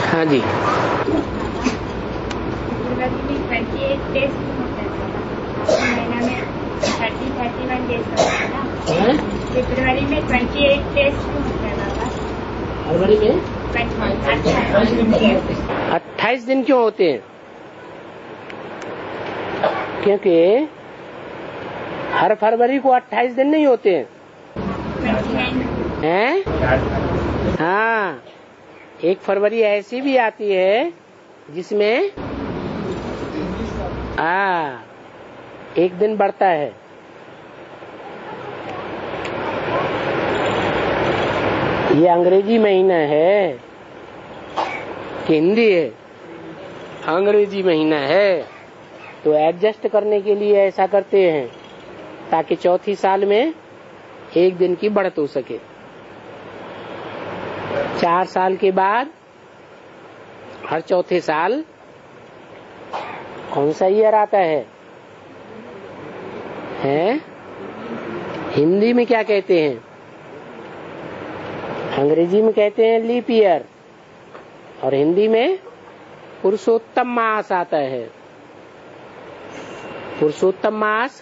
हाँ जी। फरवरी में 28 डेज होता है, महीना में 31 डेज होता है ना। फरवरी में 28 डेज होता है बाबा। फरवरी में 28 दिन क्यों होते हैं? क्योंकि हर फरवरी को 28 दिन नहीं होते हैं। हाँ, एक फरवरी ऐसी भी आती है जिसमें एक दिन बढ़ता है। ये अंग्रेजी महीना है कि हिंदी है? अंग्रेजी महीना है, तो एडजस्ट करने के लिए ऐसा करते हैं ताकि चौथी साल में एक दिन की बढ़त हो सके। 4 साल के बाद हर चौथे साल कौन सा ईयर आता है? हिंदी में क्या कहते हैं? अंग्रेजी में कहते हैं लीप ईयर, और हिंदी में पुरुषोत्तम मास आता है। पुरुषोत्तम मास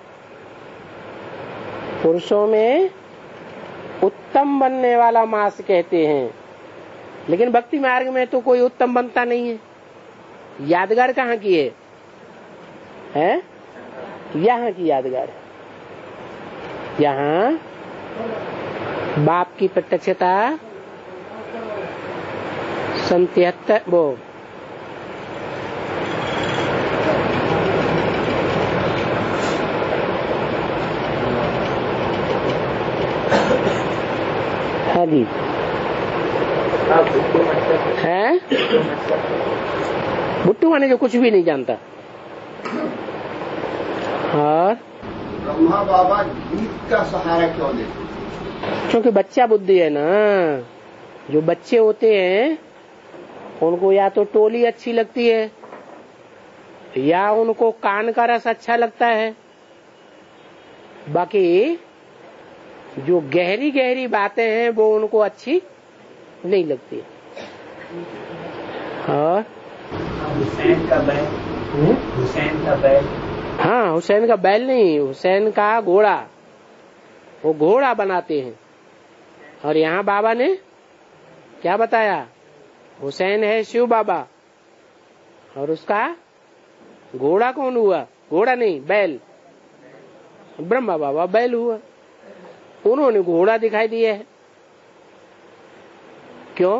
पुरुषों में उत्तम बनने वाला मास कहते हैं, लेकिन भक्ति मार्ग में तो कोई उत्तम बनता नहीं है। यादगार कहाँ की है? यहाँ की यादगार है। यहाँ बाप की प्रत्यक्षता 73 वो हाँ जी है। बुट्टू माने जो कुछ भी नहीं जानता। और ब्रह्मा बाबा गीत का सहारा क्यों लेते? क्योंकि बच्चा बुद्धि है ना। जो बच्चे होते हैं उनको या तो टोली अच्छी लगती है या उनको कान का रस अच्छा लगता है। बाकी जो गहरी गहरी बातें हैं वो उनको अच्छी नहीं लगती। और हुसैन का बैल, हुसैन का बैल, हाँ, हुसैन का बैल नहीं, हुसैन का घोड़ा। वो घोड़ा बनाते हैं। और यहाँ बाबा ने क्या बताया? हुसैन है शिव बाबा, और उसका घोड़ा कौन हुआ? घोड़ा नहीं, बैल। ब्रह्मा बाबा बैल हुआ। उन्होंने घोड़ा दिखाई दिया है। क्यों?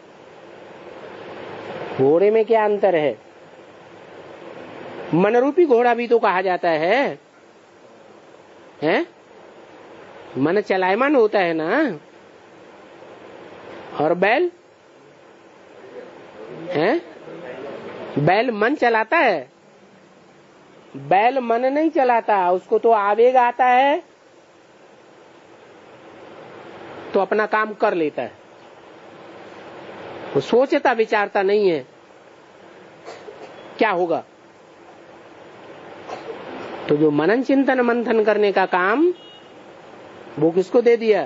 घोड़े में क्या अंतर है? मनरूपी घोड़ा भी तो कहा जाता है, मन चलायमान होता है ना। और बैल बैल मन चलाता है। बैल मन नहीं चलाता, उसको तो आवेग आता है तो अपना काम कर लेता है। वो सोचता विचारता नहीं है क्या होगा। तो जो मनन चिंतन मंथन करने का काम वो किसको दे दिया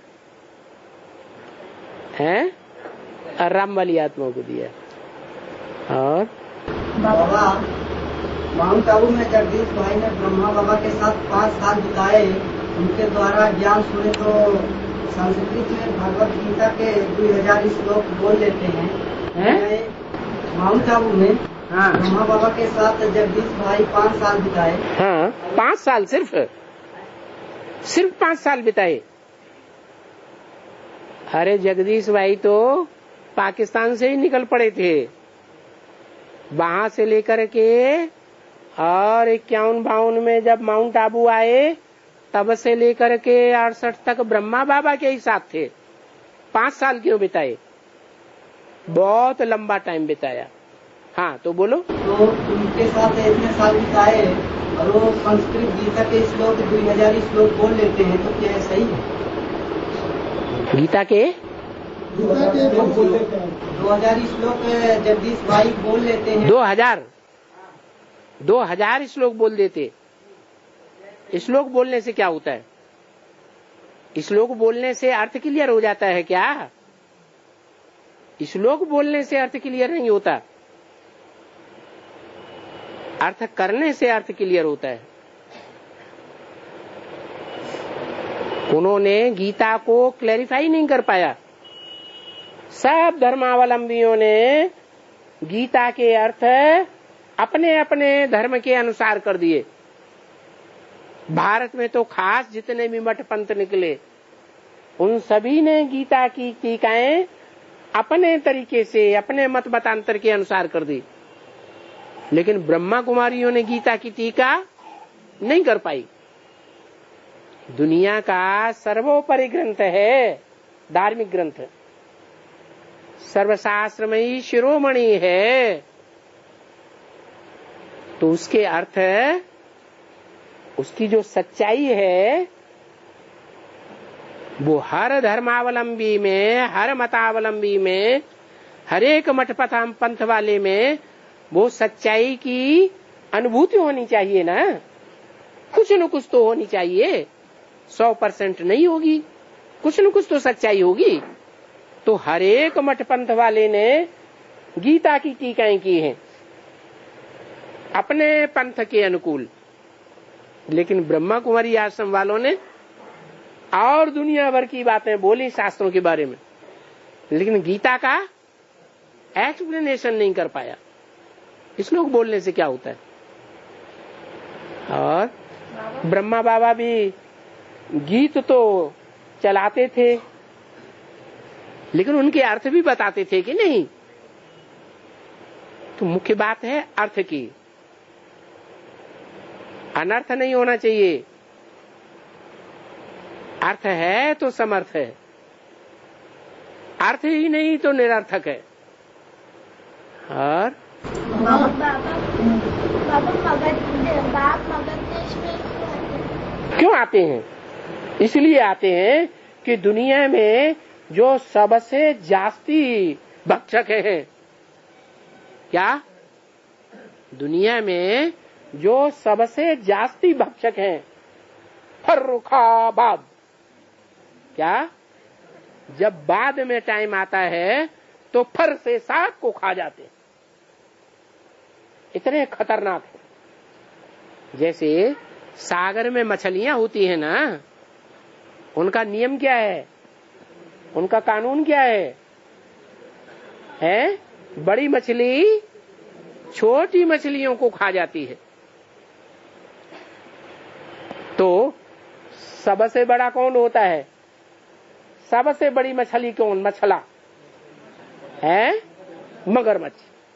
है? राम वाली आत्मा को दिया। और बाबा माउंट आबू में जगदीश भाई ने ब्रह्मा बाबा के साथ 5 साल बिताए। उनके द्वारा ज्ञान सुने तो संस्कृत में भगवत गीता के 2000 श्लोक बोल लेते हैं। माउंट आबू में ब्रह्मा बाबा के साथ जगदीश भाई 5 साल बिताए। हाँ, 5 साल सिर्फ 5 साल बिताए। अरे जगदीश भाई तो पाकिस्तान से ही निकल पड़े थे। वहां से लेकर के और 51-52 में जब माउंट आबू आए तब से लेकर के 68 तक ब्रह्मा बाबा के ही साथ थे। 5 साल क्यों बिताए? बहुत लंबा टाइम बिताया। हाँ, तो बोलो। तो उनके साथ इतने साल बिताए और वो संस्कृत गीता के श्लोक 2000 श्लोक बोल लेते हैं, तो क्या सही है? गीता के 2000 श्लोक जगदीश भाई बोल लेते हैं। 2000 श्लोक बोल देते। श्लोक बोलने से क्या होता है? श्लोक बोलने से अर्थ क्लियर हो जाता है क्या? श्लोक बोलने से अर्थ क्लियर नहीं होता, अर्थ करने से अर्थ क्लियर होता है। उन्होंने गीता को क्लैरिफाई नहीं कर पाया। सब धर्मावलंबियों ने गीता के अर्थ अपने अपने धर्म के अनुसार कर दिए। भारत में तो खास जितने भी मठ पंथ निकले, उन सभी ने गीता की टीकाएं अपने तरीके से, अपने मत मतांतर के अनुसार कर दी। लेकिन ब्रह्मा कुमारियों ने गीता की टीका नहीं कर पाई। दुनिया का सर्वोपरि ग्रंथ है, धार्मिक ग्रंथ, सर्वशास्त्रमयी शिरोमणि है, तो उसके अर्थ, उसकी जो सच्चाई है वो हर धर्मावलंबी में, हर मतावलंबी में, हर एक मठ पंथ वाले में वो सच्चाई की अनुभूति होनी चाहिए ना। कुछ न कुछ तो होनी चाहिए, 100% नहीं होगी, कुछ न कुछ तो सच्चाई होगी। तो हर एक मठ पंथ वाले ने गीता की टीकाएं की हैं अपने पंथ के अनुकूल, लेकिन ब्रह्मा कुमारी आश्रम वालों ने और दुनिया भर की बातें बोली शास्त्रों के बारे में, लेकिन गीता का एक्सप्लेनेशन नहीं कर पाया। श्लोक बोलने से क्या होता है? और ब्रह्मा बाबा भी गीत तो चलाते थे, लेकिन उनके अर्थ भी बताते थे कि नहीं? तो मुख्य बात है अर्थ की, अनर्थ नहीं होना चाहिए। अर्थ है तो समर्थ है, अर्थ ही नहीं तो निरर्थक है। और क्यों आते हैं? इसलिए आते हैं कि दुनिया में जो सबसे जास्ती भक्षक हैं, क्या दुनिया में जो सबसे जास्ती भक्षक हैं, फर्रुखाबाद, क्या जब बाद में टाइम आता है तो फर से साग को खा जाते हैं, इतने खतरनाक है। जैसे सागर में मछलियां होती है ना, उनका नियम क्या है, उनका कानून क्या है? बड़ी मछली छोटी मछलियों को खा जाती है। तो सबसे बड़ा कौन होता है? सबसे बड़ी मछली कौन? मछला है, मगरमच्छ।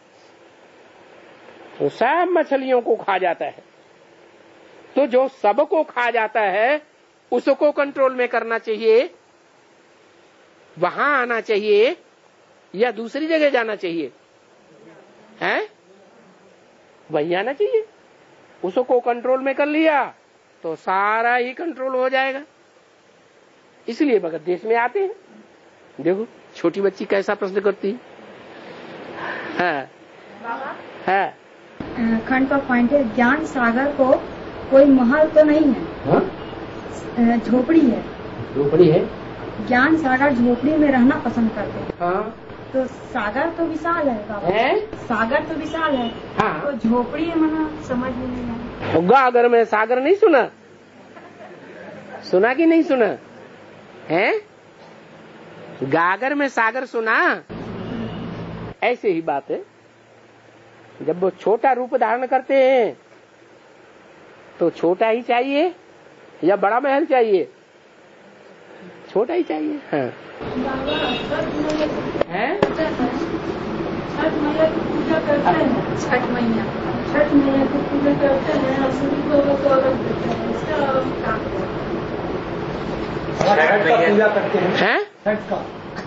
तो सब मछलियों को खा जाता है। तो जो सबको खा जाता है उसको कंट्रोल में करना चाहिए, वहां आना चाहिए या दूसरी जगह जाना चाहिए? हैं? वहीं आना चाहिए। उसको कंट्रोल में कर लिया तो सारा ही कंट्रोल हो जाएगा। इसलिए भगत देश में आते हैं। देखो छोटी बच्ची कैसा प्रश्न करती है। खंड का पॉइंट है, ज्ञान सागर को कोई महल तो नहीं है, झोपड़ी है। झोपड़ी है? ज्ञान सागर झोपड़ी में रहना पसंद करते हैं। हाँ। तो सागर तो विशाल है बाबा, सागर तो विशाल है। हाँ। तो झोपड़ी है, मना समझ में नहीं आया। गागर में सागर नहीं सुना? सुना कि नहीं सुना है? गागर में सागर सुना? ऐसे ही बात है। जब वो छोटा रूप धारण करते हैं तो छोटा ही चाहिए या बड़ा महल चाहिए? छोटा ही चाहिए। हाँ। है? छठ मैया की पूजा करते हैं। छठ मैया की पूजा करते हैं और सूर्य को तो अलग देते हैं। इसका पूजा करते हैं। छठ का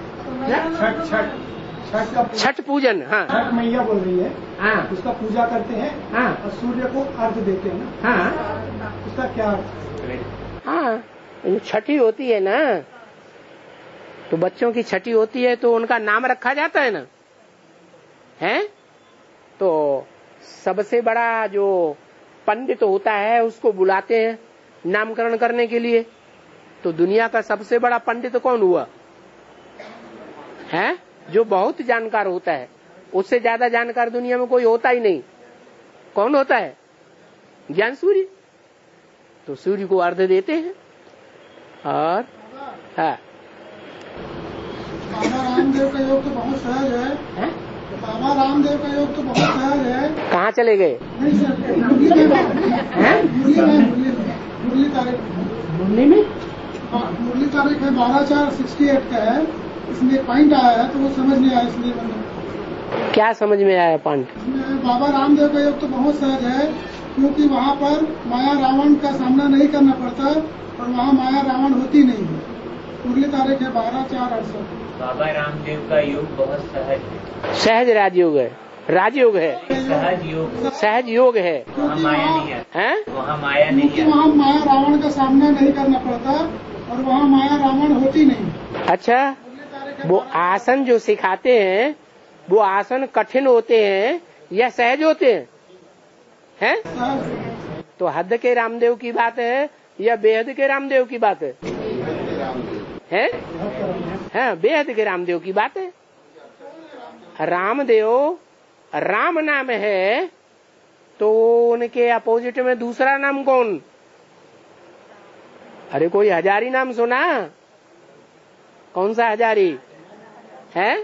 छठ पूजन। हाँ। छठ मैया बोल रही है। हाँ। उसका पूजा करते हैं। हाँ। और सूर्य को अर्घ देते हैं ना। हाँ। उसका क्या अर्थ? हाँ, छठी होती है ना, तो बच्चों की छठी होती है तो उनका नाम रखा जाता है ना, है? तो सबसे बड़ा जो पंडित होता है उसको बुलाते हैं नामकरण करने के लिए। तो दुनिया का सबसे बड़ा पंडित कौन हुआ है? जो बहुत जानकार होता है, उससे ज्यादा जानकार दुनिया में कोई होता ही नहीं। कौन होता है? ज्ञान सूर्य। तो सूर्य को अर्घ देते हैं। और हाँ, बाबा रामदेव का योग तो बहुत सहज है। बाबा रामदेव का योग तो बहुत सहज है। कहाँ चले गए? नहीं सर, मुरली में मुरली तारीख है 12/4/68 का है। इसमें एक पॉइंट आया है तो वो समझ नहीं आया, इसलिए मैंने। क्या समझ में आया पॉइंट? बाबा रामदेव का योग तो बहुत सहज है, क्योंकि वहाँ पर माया रावण का सामना नहीं करना पड़ता और वहाँ माया रावण होती नहीं है। मुरली तारीख है 12/4/68। बाबा रामदेव का योग बहुत सहज है। सहज राजयोग है। राजयोग है, सहज योग, सहज योग है। वहाँ माया नहीं है, हैं? वहाँ माया नहीं क्योंकि है। वहाँ माया रावण का सामना नहीं करना पड़ता और वहाँ माया रावण होती नहीं। अच्छा, वो आसन जो सिखाते हैं वो आसन कठिन होते हैं या सहज होते हैं? तो हद के रामदेव की बात है या बेहद के रामदेव की बात है? हैं? बेहद के रामदेव की बात है। रामदेव राम नाम है, तो उनके अपोजिट में दूसरा नाम कौन? अरे कोई हजारी नाम सुना? कौन सा हजारी है?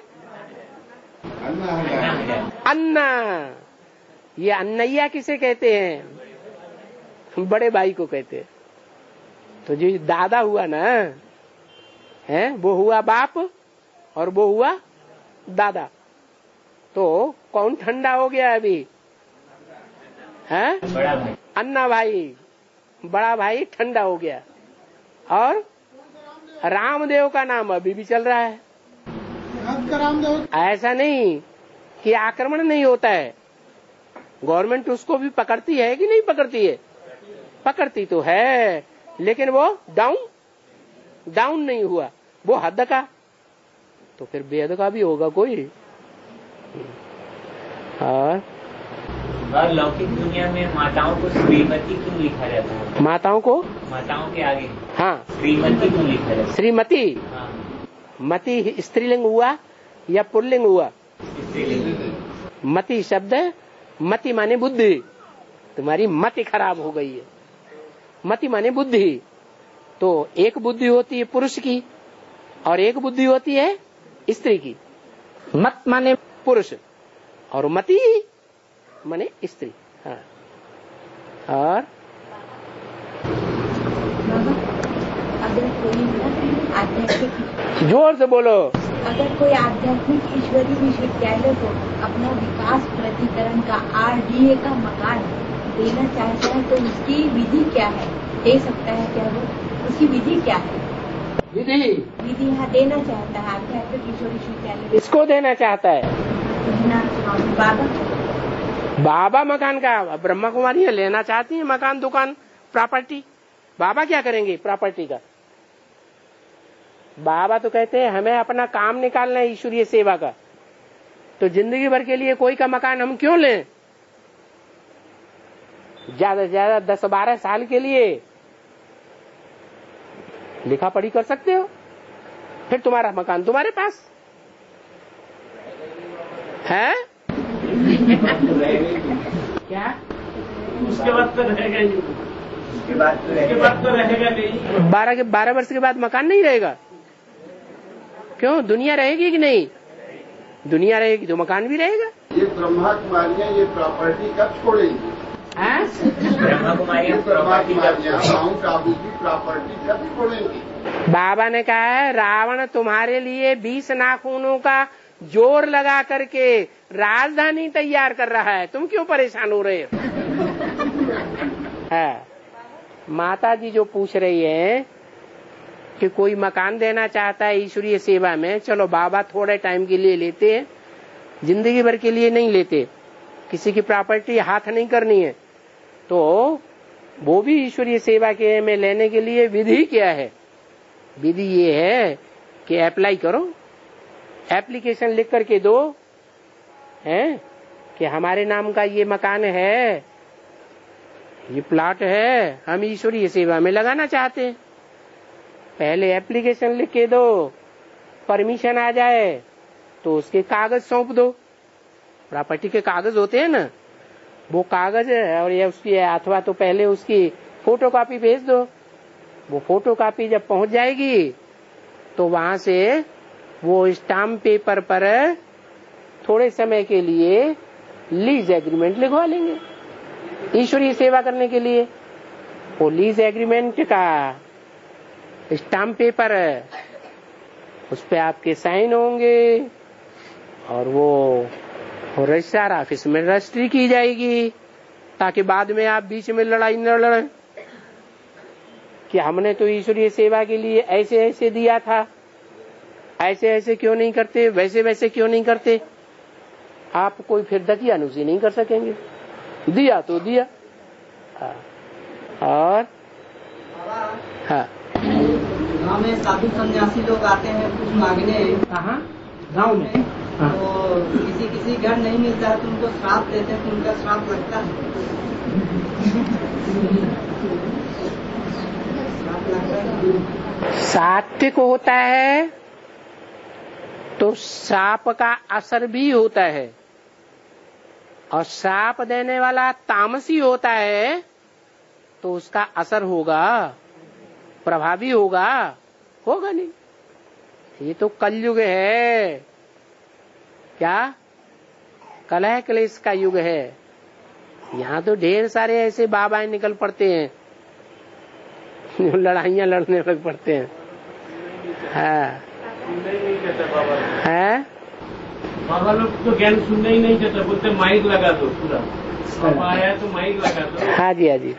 अन्ना। ये अन्नैया किसे कहते हैं? बड़े भाई को कहते हैं। तो जो दादा हुआ ना, है वो हुआ बाप और वो हुआ दादा। तो कौन ठंडा हो गया अभी? है बड़ा भाई, अन्ना भाई, बड़ा भाई ठंडा हो गया। और रामदेव का नाम अभी भी चल रहा है। ऐसा नहीं कि आक्रमण नहीं होता है, गवर्नमेंट उसको भी पकड़ती है कि नहीं पकड़ती है? पकड़ती तो है, लेकिन वो डाउन नहीं हुआ, वो हद का। तो फिर बेहद का भी होगा कोई। और लौकिक दुनिया में माताओं को श्रीमती क्यों लिखा जाता है? माताओं को, माताओं के आगे हाँ, श्रीमती क्यों लिखा जाता है? श्रीमती। हाँ, मति स्त्रीलिंग हुआ या पुल्लिंग हुआ? स्त्रीलिंग। मति शब्द है, मति माने बुद्धि। तुम्हारी मति खराब हो गई है। मति माने बुद्धि। तो एक बुद्धि होती है पुरुष की और एक बुद्धि होती है स्त्री की। मत माने पुरुष और मति माने स्त्री। हाँ। और अगर कोई आध्यात्मिक, जोर से बोलो, अगर कोई आध्यात्मिक ईश्वरीय विश्वविद्यालय को अपना विकास प्राधिकरण का RDA का मकान देना चाहता है तो उसकी विधि क्या है? दे सकता है क्या वो? उसकी विधि क्या है? विधि यहाँ देना चाहता है आध्यात्मिक ईश्वरीय विश्वविद्यालय। इसको देना चाहता है बाबा मकान का। ब्रह्मा कुमारी लेना चाहती है मकान, दुकान, प्रॉपर्टी। बाबा क्या करेंगे प्रॉपर्टी का? बाबा तो कहते हैं हमें अपना काम निकालना है ईश्वरीय सेवा का। तो जिंदगी भर के लिए कोई का मकान हम क्यों लें? ज्यादा से ज्यादा 10-12 साल के लिए लिखा पढ़ी कर सकते हो, फिर तुम्हारा मकान तुम्हारे पास है। क्या उसके बाद तो रहेगा ही, उसके बाद तो रहेगा नहीं। 12 वर्ष के बाद मकान नहीं रहेगा? क्यों? दुनिया रहेगी कि नहीं? दुनिया रहेगी तो मकान भी रहेगा। ये ब्रह्मा कुमारियाँ ये प्रॉपर्टी कब छोड़ेंगी? ब्रह्मा कुमारियाँ माउंट आबू की प्रॉपर्टी कब छोड़ेंगी? बाबा ने कहा है रावण तुम्हारे लिए 20 नाखूनों का जोर लगा करके राजधानी तैयार कर रहा है, तुम क्यों परेशान हो रहे हो? है माता जी जो पूछ रही है कि कोई मकान देना चाहता है ईश्वरीय सेवा में, चलो बाबा थोड़े टाइम के लिए लेते हैं, जिंदगी भर के लिए नहीं लेते, किसी की प्रॉपर्टी हाथ नहीं करनी है। तो वो भी ईश्वरीय सेवा के में लेने के लिए विधि क्या है? विधि ये है कि अप्लाई करो, एप्लीकेशन लिख करके दो हैं कि हमारे नाम का ये मकान है, ये प्लॉट है, हम ईश्वरीय सेवा में लगाना चाहते हैं। पहले एप्लीकेशन लिख के दो, परमिशन आ जाए, तो उसके कागज सौंप दो, प्रॉपर्टी के कागज होते हैं ना, वो कागज है और ये उसकी है, अथवा तो पहले उसकी फोटोकॉपी भेज दो। वो फोटोकॉपी जब पहुंच जाएगी तो वहां से वो स्टाम्प पेपर पर थोड़े समय के लिए लीज एग्रीमेंट लिखवा लेंगे ईश्वरीय सेवा करने के लिए। वो लीज एग्रीमेंट का स्टाम्प पेपर है, उस पे आपके साइन होंगे और वो रजिस्ट्रार ऑफिस में रजिस्ट्री की जाएगी, ताकि बाद में आप बीच में लड़ाई न लड़ें कि हमने तो ईश्वरीय सेवा के लिए ऐसे ऐसे दिया था, ऐसे ऐसे क्यों नहीं करते, वैसे वैसे क्यों नहीं करते। आप कोई फिर दकियानुसी नहीं कर सकेंगे, दिया तो दिया। और हाँ, गाँव में साधु सन्यासी लोग आते हैं कुछ मांगने। कहाँ? गाँव में। हाँ। तो किसी घर नहीं मिलता है तो उनको श्राप देते हैं, तो उनका श्राप लगता है। सात्विक होता है तो श्राप का असर भी होता है, और श्राप देने वाला तामसी होता है तो उसका असर होगा, प्रभावी होगा नहीं। ये तो कलयुग है, क्या कलह क्लेश का युग है। यहाँ तो ढेर सारे ऐसे बाबा निकल पड़ते हैं जो लड़ाइयाँ लड़ने लग पड़ते हैं। हाँ है, बाबा लोग तो ज्ञान सुनने ही नहीं चाहते, बोलते माइक लगा दो पूरा, बाबा आया तो माइक लगा दो। हाँ जी, हाँ जी।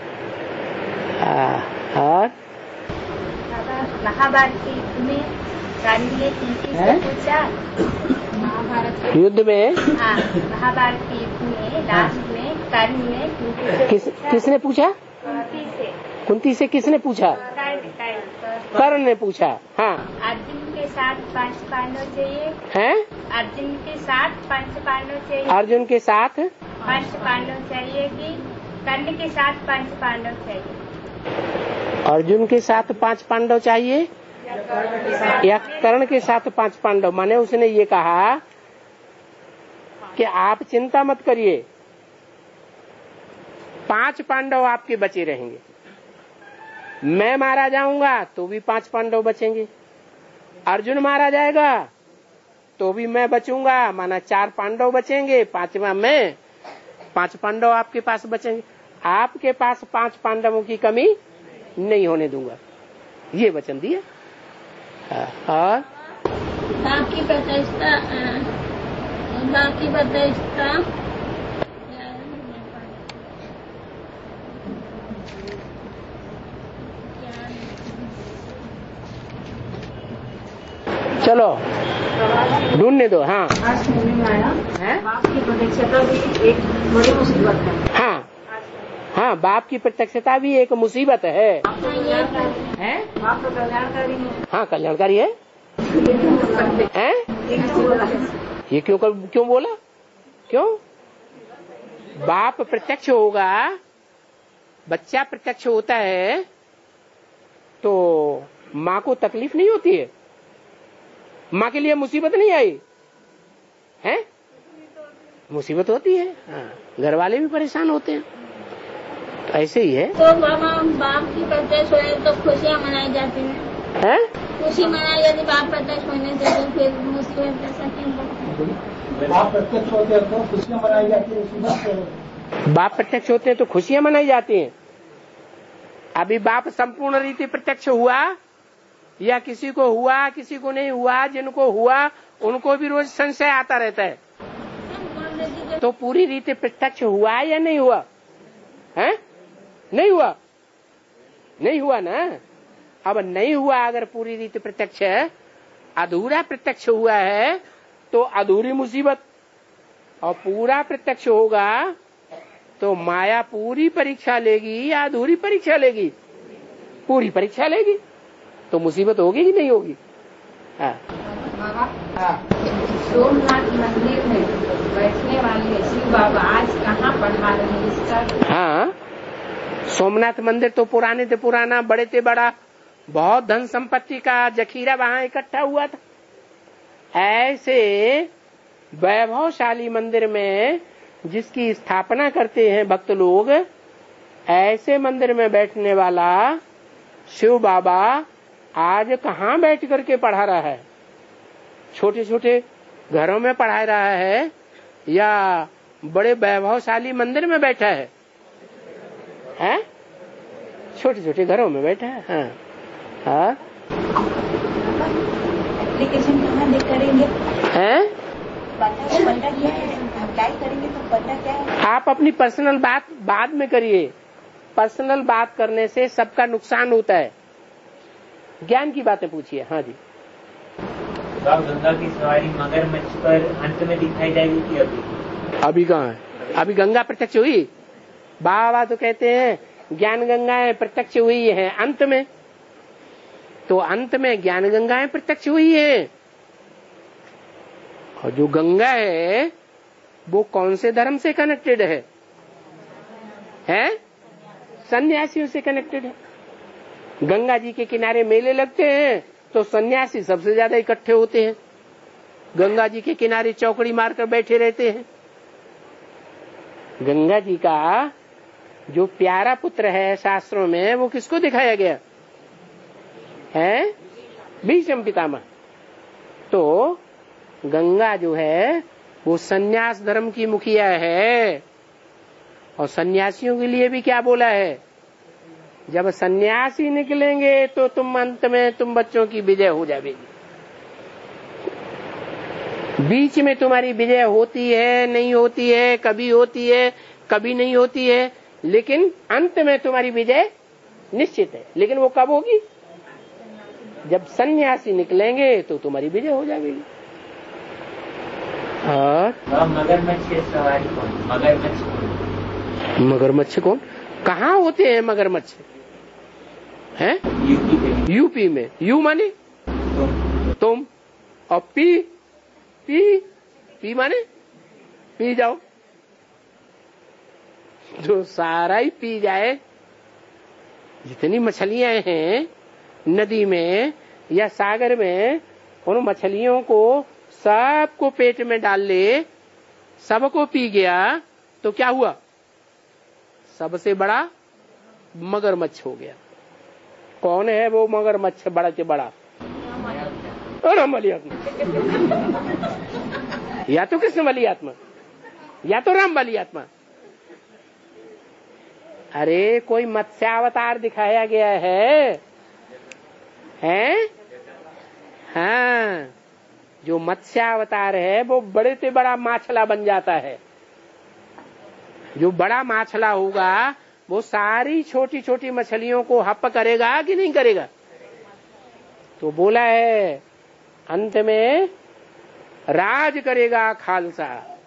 और महाभारत के युद्ध में कर्ण ने कुंती से पूछा, महाभारत युद्ध में, हाँ महाभारत के युद्ध में लास्ट में कर्ण ने कुंती से किसने पूछा? कुंती से किसने पूछा? कर्ण ने पूछा। हाँ, अर्जुन के साथ 5 पांडव चाहिए हैं? अर्जुन के साथ 5 पांडव चाहिए। अर्जुन के साथ 5 पांडव चाहिए कि कर्ण के साथ 5 पांडव चाहिए? अर्जुन के साथ 5 पांडव चाहिए या कर्ण के साथ 5 पांडव? माने उसने ये कहा कि आप चिंता मत करिए, 5 पांडव आपके बचे रहेंगे, मैं मारा जाऊंगा तो भी 5 पांडव बचेंगे, अर्जुन मारा जाएगा तो भी मैं बचूंगा, माना 4 पांडव बचेंगे, 5वां मैं, 5 पांडव आपके पास बचेंगे, आपके पास 5 पांडवों की कमी नहीं होने दूंगा, ये वचन दिया। और बाकी प्रतिष्ठा चलो ढूंढने दो। हाँ, आज सुनने में आया बाप की प्रतिष्ठा भी एक बड़ी मुसीबत है। हाँ हाँ, बाप की प्रत्यक्षता भी एक मुसीबत है। बाप तो कल्याणकारी है। हाँ, कल्याणकारी है। हैं? ये क्यों बोला? क्यों? बाप प्रत्यक्ष होगा, बच्चा प्रत्यक्ष होता है तो माँ को तकलीफ नहीं होती है, माँ के लिए मुसीबत नहीं आई है? मुसीबत होती है। हाँ, घर वाले भी परेशान होते हैं, तो ऐसे ही है। तो बाप की प्रत्यक्ष होने तो खुशियाँ मनाई जाती हैं, खुशी मनाई जाती, बाप प्रत्यक्ष होने से तो फिर मुसीबत ऐसा क्यों? बाप प्रत्यक्ष होते हैं तो खुशियाँ मनाई जाती है। बाप प्रत्यक्ष होते हैं तो खुशियाँ मनाई जाती हैं। अभी बाप संपूर्ण रीति प्रत्यक्ष हुआ या किसी को हुआ किसी को नहीं हुआ, जिनको हुआ उनको भी रोज संशय आता रहता है। तो पूरी रीति प्रत्यक्ष हुआ या नहीं हुआ? है? नहीं हुआ, नहीं हुआ ना। अब नहीं हुआ, अगर पूरी रीति प्रत्यक्ष है, अधूरा प्रत्यक्ष हुआ है तो अधूरी मुसीबत, और पूरा प्रत्यक्ष होगा तो माया पूरी परीक्षा लेगी या अधूरी परीक्षा लेगी? पूरी परीक्षा लेगी, तो मुसीबत होगी कि नहीं होगी? हाँ। सोमनाथ मंदिर में बैठने वाले शिव बाबा आज कहाँ पढ़ा रहे हैं इसका? हाँ, सोमनाथ मंदिर तो पुराने से पुराना, बड़े से बड़ा, बहुत धन संपत्ति का जखीरा वहाँ इकट्ठा हुआ था। ऐसे वैभवशाली मंदिर में जिसकी स्थापना करते हैं भक्त लोग, ऐसे मंदिर में बैठने वाला शिव बाबा आज कहाँ बैठ करके पढ़ा रहा है? छोटे छोटे घरों में पढ़ा रहा है या बड़े वैभवशाली मंदिर में बैठा है? हैं? छोटे छोटे घरों में बैठा है। हाँ हाँ। एप्लीकेशन कहाँ करेंगे? हैं? पता क्या है? अप्लाई करेंगे तो पता क्या है? आप अपनी पर्सनल बात बाद में करिए। पर्सनल बात करने से सबका नुकसान होता है। ज्ञान की बातें पूछिए। हाँ जी। गंगा की सवारी मगरमच्छ पर अंत में दिखाई जाएगी कि अभी कहाँ है? अभी गंगा प्रत्यक्ष हुई। बाबा तो कहते हैं ज्ञान गंगाएं प्रत्यक्ष हुई है अंत में। तो अंत में ज्ञान गंगाएं प्रत्यक्ष हुई है। और जो गंगा है वो कौन से धर्म से कनेक्टेड है? सन्यासियों से कनेक्टेड है। गंगा जी के किनारे मेले लगते हैं तो सन्यासी सबसे ज्यादा इकट्ठे होते हैं। गंगा जी के किनारे चौकड़ी मारकर बैठे रहते हैं। गंगा जी का जो प्यारा पुत्र है शास्त्रों में, वो किसको दिखाया गया है? भीष्म पितामह। तो गंगा जो है वो सन्यास धर्म की मुखिया है। और सन्यासियों के लिए भी क्या बोला है? जब सन्यासी निकलेंगे तो तुम अंत में तुम बच्चों की विजय हो जाएगी। बीच में तुम्हारी विजय होती है, नहीं होती है, कभी होती है, कभी नहीं होती है, लेकिन अंत में तुम्हारी विजय निश्चित है। लेकिन वो कब होगी? जब सन्यासी निकलेंगे तो तुम्हारी विजय हो जाएगी। और मगरमच्छ सवारी कौन? मगरमच्छ कौन? कहाँ होते हैं मगरमच्छ? हैं? यूपी में। यू माने तुम, और पी पी पी माने पी जाओ। जो सारा ही पी जाए, जितनी मछलियां हैं नदी में या सागर में, उन मछलियों को सबको पेट में डाल ले, सबको पी गया तो क्या हुआ? सबसे बड़ा मगरमच्छ हो गया। कौन है वो मगरमच्छ बड़ा से बड़ा? राम वाली आत्मा। या तो कृष्ण वाली आत्मा या तो राम वाली आत्मा। अरे कोई मत्स्यावतार दिखाया गया है? हाँ, जो मत्स्यावतार है वो बड़े से बड़ा माछला बन जाता है। जो बड़ा माछला होगा वो सारी छोटी छोटी मछलियों को हप करेगा कि नहीं करेगा? तो बोला है अंत में राज करेगा खालसा।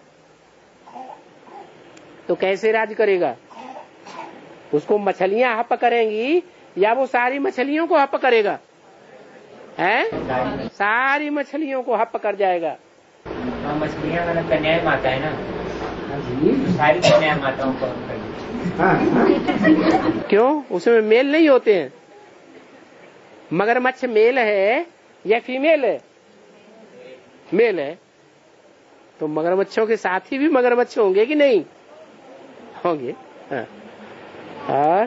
तो कैसे राज करेगा? उसको मछलियां हप करेंगी या वो सारी मछलियों को हप करेगा? सारी मछलियों को हप कर जाएगा। मछलियां मतलब कन्या माता है ना, सारी कन्या माताओं को। क्यों? उसमें मेल नहीं होते हैं? मगरमच्छ मेल है या फीमेल है? मेल है। तो मगरमच्छों के साथी भी मगरमच्छ होंगे कि नहीं होंगे? हाँ।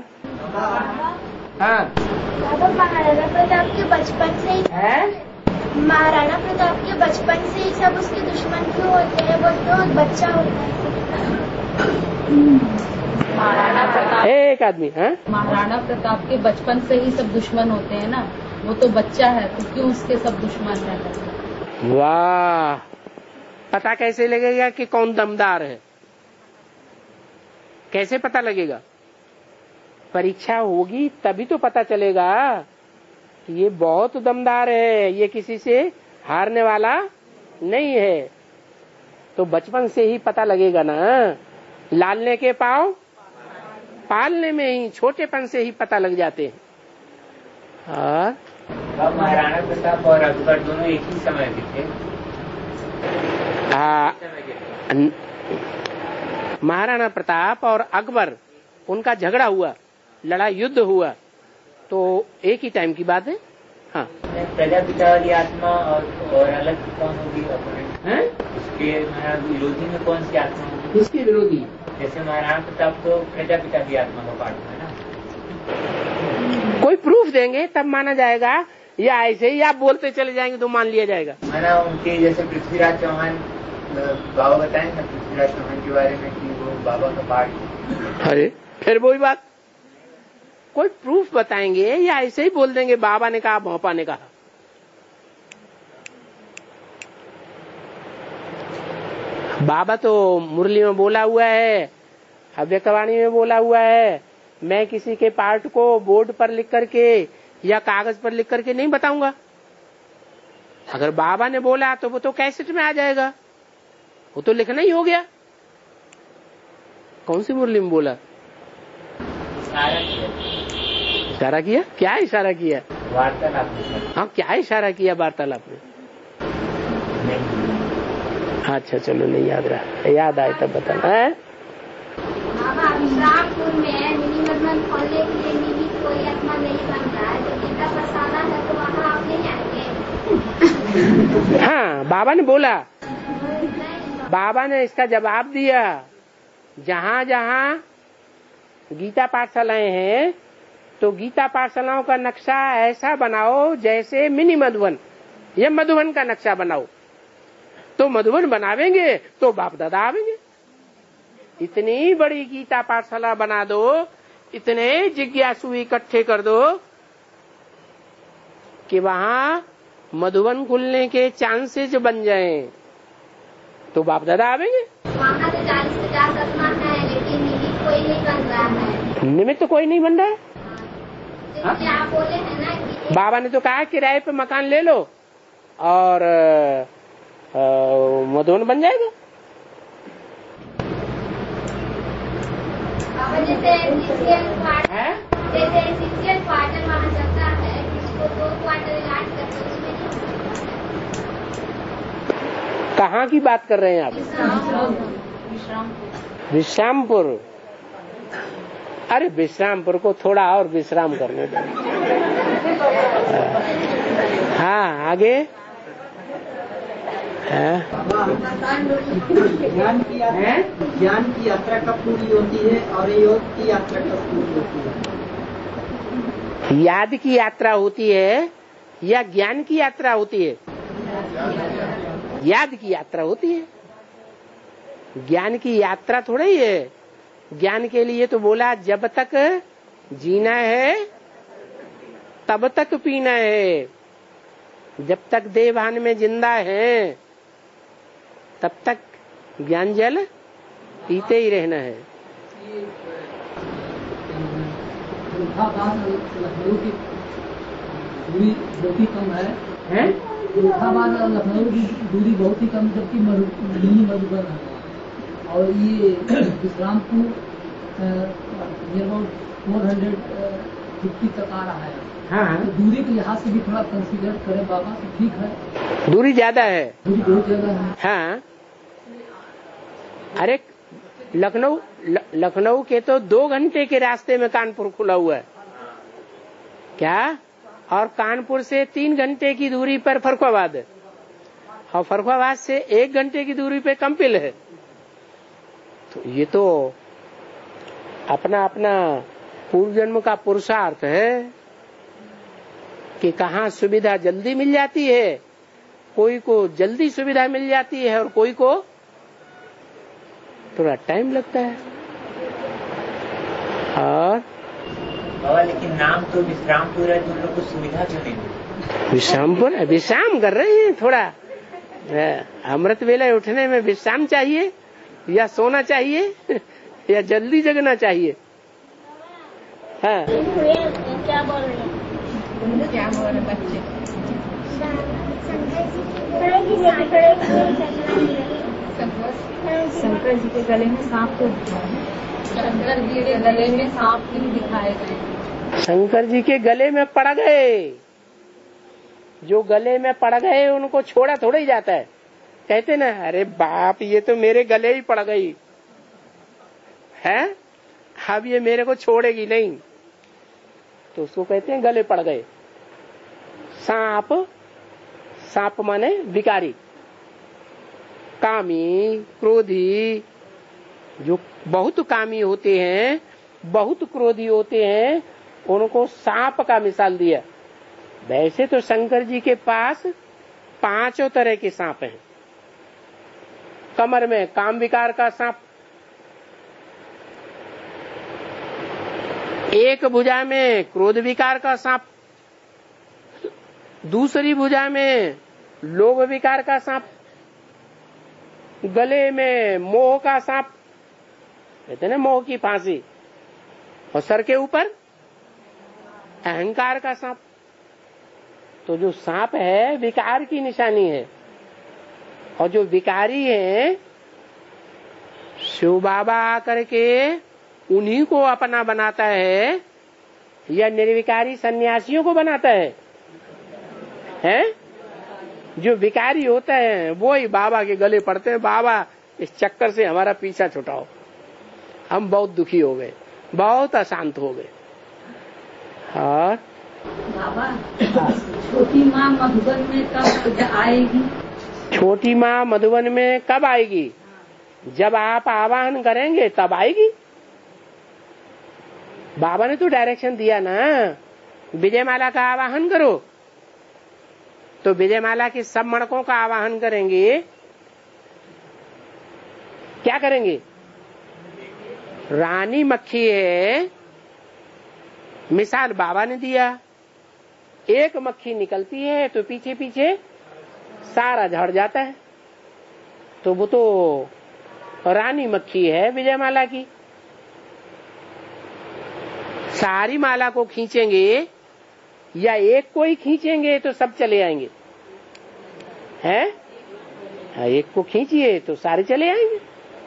महाराणा प्रताप के बचपन से ही महाराणा प्रताप के बचपन से ही सब उसके दुश्मन क्यों होते हैं? वो तो बच्चा होता है। महाराणा प्रताप एक आदमी महाराणा प्रताप के बचपन से ही सब दुश्मन होते हैं ना, वो तो बच्चा है तो क्यों उसके सब दुश्मन है? वाह, पता कैसे लगेगा कि कौन दमदार है? कैसे पता लगेगा? परीक्षा होगी तभी तो पता चलेगा कि ये बहुत दमदार है, ये किसी से हारने वाला नहीं है। तो बचपन से ही पता लगेगा ना। लालने के पाँव पालने में ही, छोटेपन से ही पता लग जाते हैं। महाराणा प्रताप और अकबर दोनों एक ही समय के थे। महाराणा प्रताप और अकबर, उनका झगड़ा हुआ, लड़ाई युद्ध हुआ, तो एक ही टाइम की बात है। हाँ प्रजापिता वाली आत्मा और अलग कौन होगी अपोनेंट है? उसके विरोधी में कौन सी आत्मा होगी? इसके विरोधी जैसे महाराणा प्रताप तो प्रजापिता की आत्मा का पार्ट है ना। कोई प्रूफ देंगे तब माना जाएगा, या ऐसे ही आप बोलते चले जाएंगे तो मान लिया जाएगा। माना उनके जैसे पृथ्वीराज चौहान बाबा बताएं ना पृथ्वीराज चौहान के बारे में कि वो बाबा का पार्ट। अरे फिर वही बात, कोई प्रूफ बताएंगे या ऐसे ही बोल देंगे बाबा ने कहा भोपा ने कहा। बाबा तो मुरली में बोला हुआ है, अव्यक्तवाणी में बोला हुआ है, मैं किसी के पार्ट को बोर्ड पर लिख करके या कागज पर लिख करके नहीं बताऊंगा। अगर बाबा ने बोला तो वो तो कैसेट में आ जाएगा, वो तो लिखना ही हो गया। कौन सी मुरली में बोला? इशारा किया? क्या इशारा किया? वार्तालाप। हाँ क्या इशारा किया वार्तालाप में? अच्छा चलो नहीं याद रहा, याद आए तब बताना है। बाबा विश्रामपुर में मिनी मधुबन खोलने के लिए निमित्त कोई आत्मा नहीं बन रहा है, तो गीता प्रसादा है तो वहाँ आप नहीं आएंगे? हाँ बाबा ने बोला, बाबा ने इसका जवाब दिया, जहाँ जहाँ गीता पाठशालाएं हैं तो गीता पाठशालाओं का नक्शा ऐसा बनाओ जैसे मिनी मधुबन या मधुबन का नक्शा बनाओ। तो मधुबन बनावेंगे तो बाप दादा आवेंगे। इतनी बड़ी गीता पाठशाला बना दो, इतने जिज्ञासु इकट्ठे कर दो कि वहाँ मधुबन खुलने के चांसेस बन जाएं, तो बाप दादा आवेंगे। वहाँ तो 40-50 आत्मा है, लेकिन निमित्त कोई नहीं बन रहा है। निमित्त कोई नहीं बन रहा है। जैसे आप बोले हैं ना कि बाबा ने तो कहा किराए पे मकान ले लो और मधुबन बन जाएगा। बाबा जैसे एसिशियल क्वार्टर वहाँ चलता है, किसको 2 क्वार्टर इलाज करते उसमें नहीं। कहाँ की बात कर रहे हैं आप? विश्रामपुर। अरे विश्रामपुर को थोड़ा और विश्राम करने दो। हाँ आगे। ज्ञान की यात्रा कब पूरी होती है और योग की यात्रा कब पूरी होती है? याद की यात्रा होती है या ज्ञान की यात्रा होती है? याद की यात्रा होती है। ज्ञान की यात्रा थोड़ा ही है। ज्ञान के लिए तो बोला जब तक जीना है तब तक पीना है, जब तक देवान में जिंदा है तब तक ज्ञान जल पीते ही रहना है। लखनऊ की दूरी बहुत ही कम है, इलाहाबाद और लखनऊ की दूरी बहुत ही कम, जबकि मिनी मधुबन है। और ये विश्रामपुर नियर अबाउट 450 तक आ रहा है। हाँ। तो दूरी के लिहाज से भी थोड़ा कंसीडर करें बाबा तो ठीक है। दूरी ज्यादा है। दूरी बहुत ज्यादा है। हाँ अरे लखनऊ के तो 2 घंटे के रास्ते में कानपुर खुला हुआ है क्या, और कानपुर से 3 घंटे की दूरी पर फर्रुखाबाद है, और फर्रुखाबाद से 1 घंटे की दूरी पे कंपिल है। तो ये तो अपना अपना पूर्व जन्म का पुरुषार्थ है कि कहाँ सुविधा जल्दी मिल जाती है, कोई को जल्दी सुविधा मिल जाती है और कोई को थोड़ा टाइम लगता है। और लेकिन नाम तो विश्रामपुर है, तो उन लोग को सुविधा क्यों नहीं मिली? विश्रामपुर विश्राम कर रहे हैं, थोड़ा अमृत वेला उठने में विश्राम चाहिए या सोना चाहिए या जल्दी जगना चाहिए। हाँ क्या बोल रहे हैं? क्या बोल रहे बच्चे? शंकर जी के गले में सांप को शंकर जी के गले में सांप क्यों दिखाए गए? शंकर जी के गले में पड़ गए, जो गले में पड़ गए उनको छोड़ा थोड़ा ही जाता है। कहते ना अरे बाप ये तो मेरे गले ही पड़ गई है, अब ये मेरे को छोड़ेगी नहीं, तो उसको कहते हैं गले पड़ गए। सांप, सांप माने विकारी, कामी, क्रोधी, जो बहुत कामी होते हैं, बहुत क्रोधी होते हैं, उनको सांप का मिसाल दिया। वैसे तो शंकर जी के पास 5 तरह के सांप हैं। कमर में काम विकार का सांप, एक भुजा में क्रोध विकार का सांप, दूसरी भुजा में लोभ विकार का सांप, गले में मोह का सांप, कहते ना मोह की फांसी, और सर के ऊपर अहंकार का सांप। तो जो सांप है विकार की निशानी है, और जो विकारी है शिव बाबा आकर के उन्हीं को अपना बनाता है या निर्विकारी सन्यासियों को बनाता है? जो विकारी होता है वो ही बाबा के गले पड़ते हैं, बाबा इस चक्कर से हमारा पीछा छुटाओ, हम बहुत दुखी हो गए, बहुत अशांत हो गए। और बाबा छोटी माँ मधुबन में कब आएगी? छोटी माँ मधुबन में कब आएगी? जब आप आवाहन करेंगे तब आएगी। बाबा ने तो डायरेक्शन दिया ना, विजयमाला का आवाहन करो, तो विजयमाला के सब मणकों का आवाहन करेंगे। क्या करेंगे? रानी मक्खी है, मिसाल बाबा ने दिया, एक मक्खी निकलती है तो पीछे पीछे सारा झड़ जाता है, तो वो तो रानी मक्खी है विजयमाला की। सारी माला को खींचेंगे या एक को ही खींचेंगे तो सब चले आएंगे, हैं? एक को खींचिए तो सारे चले आएंगे,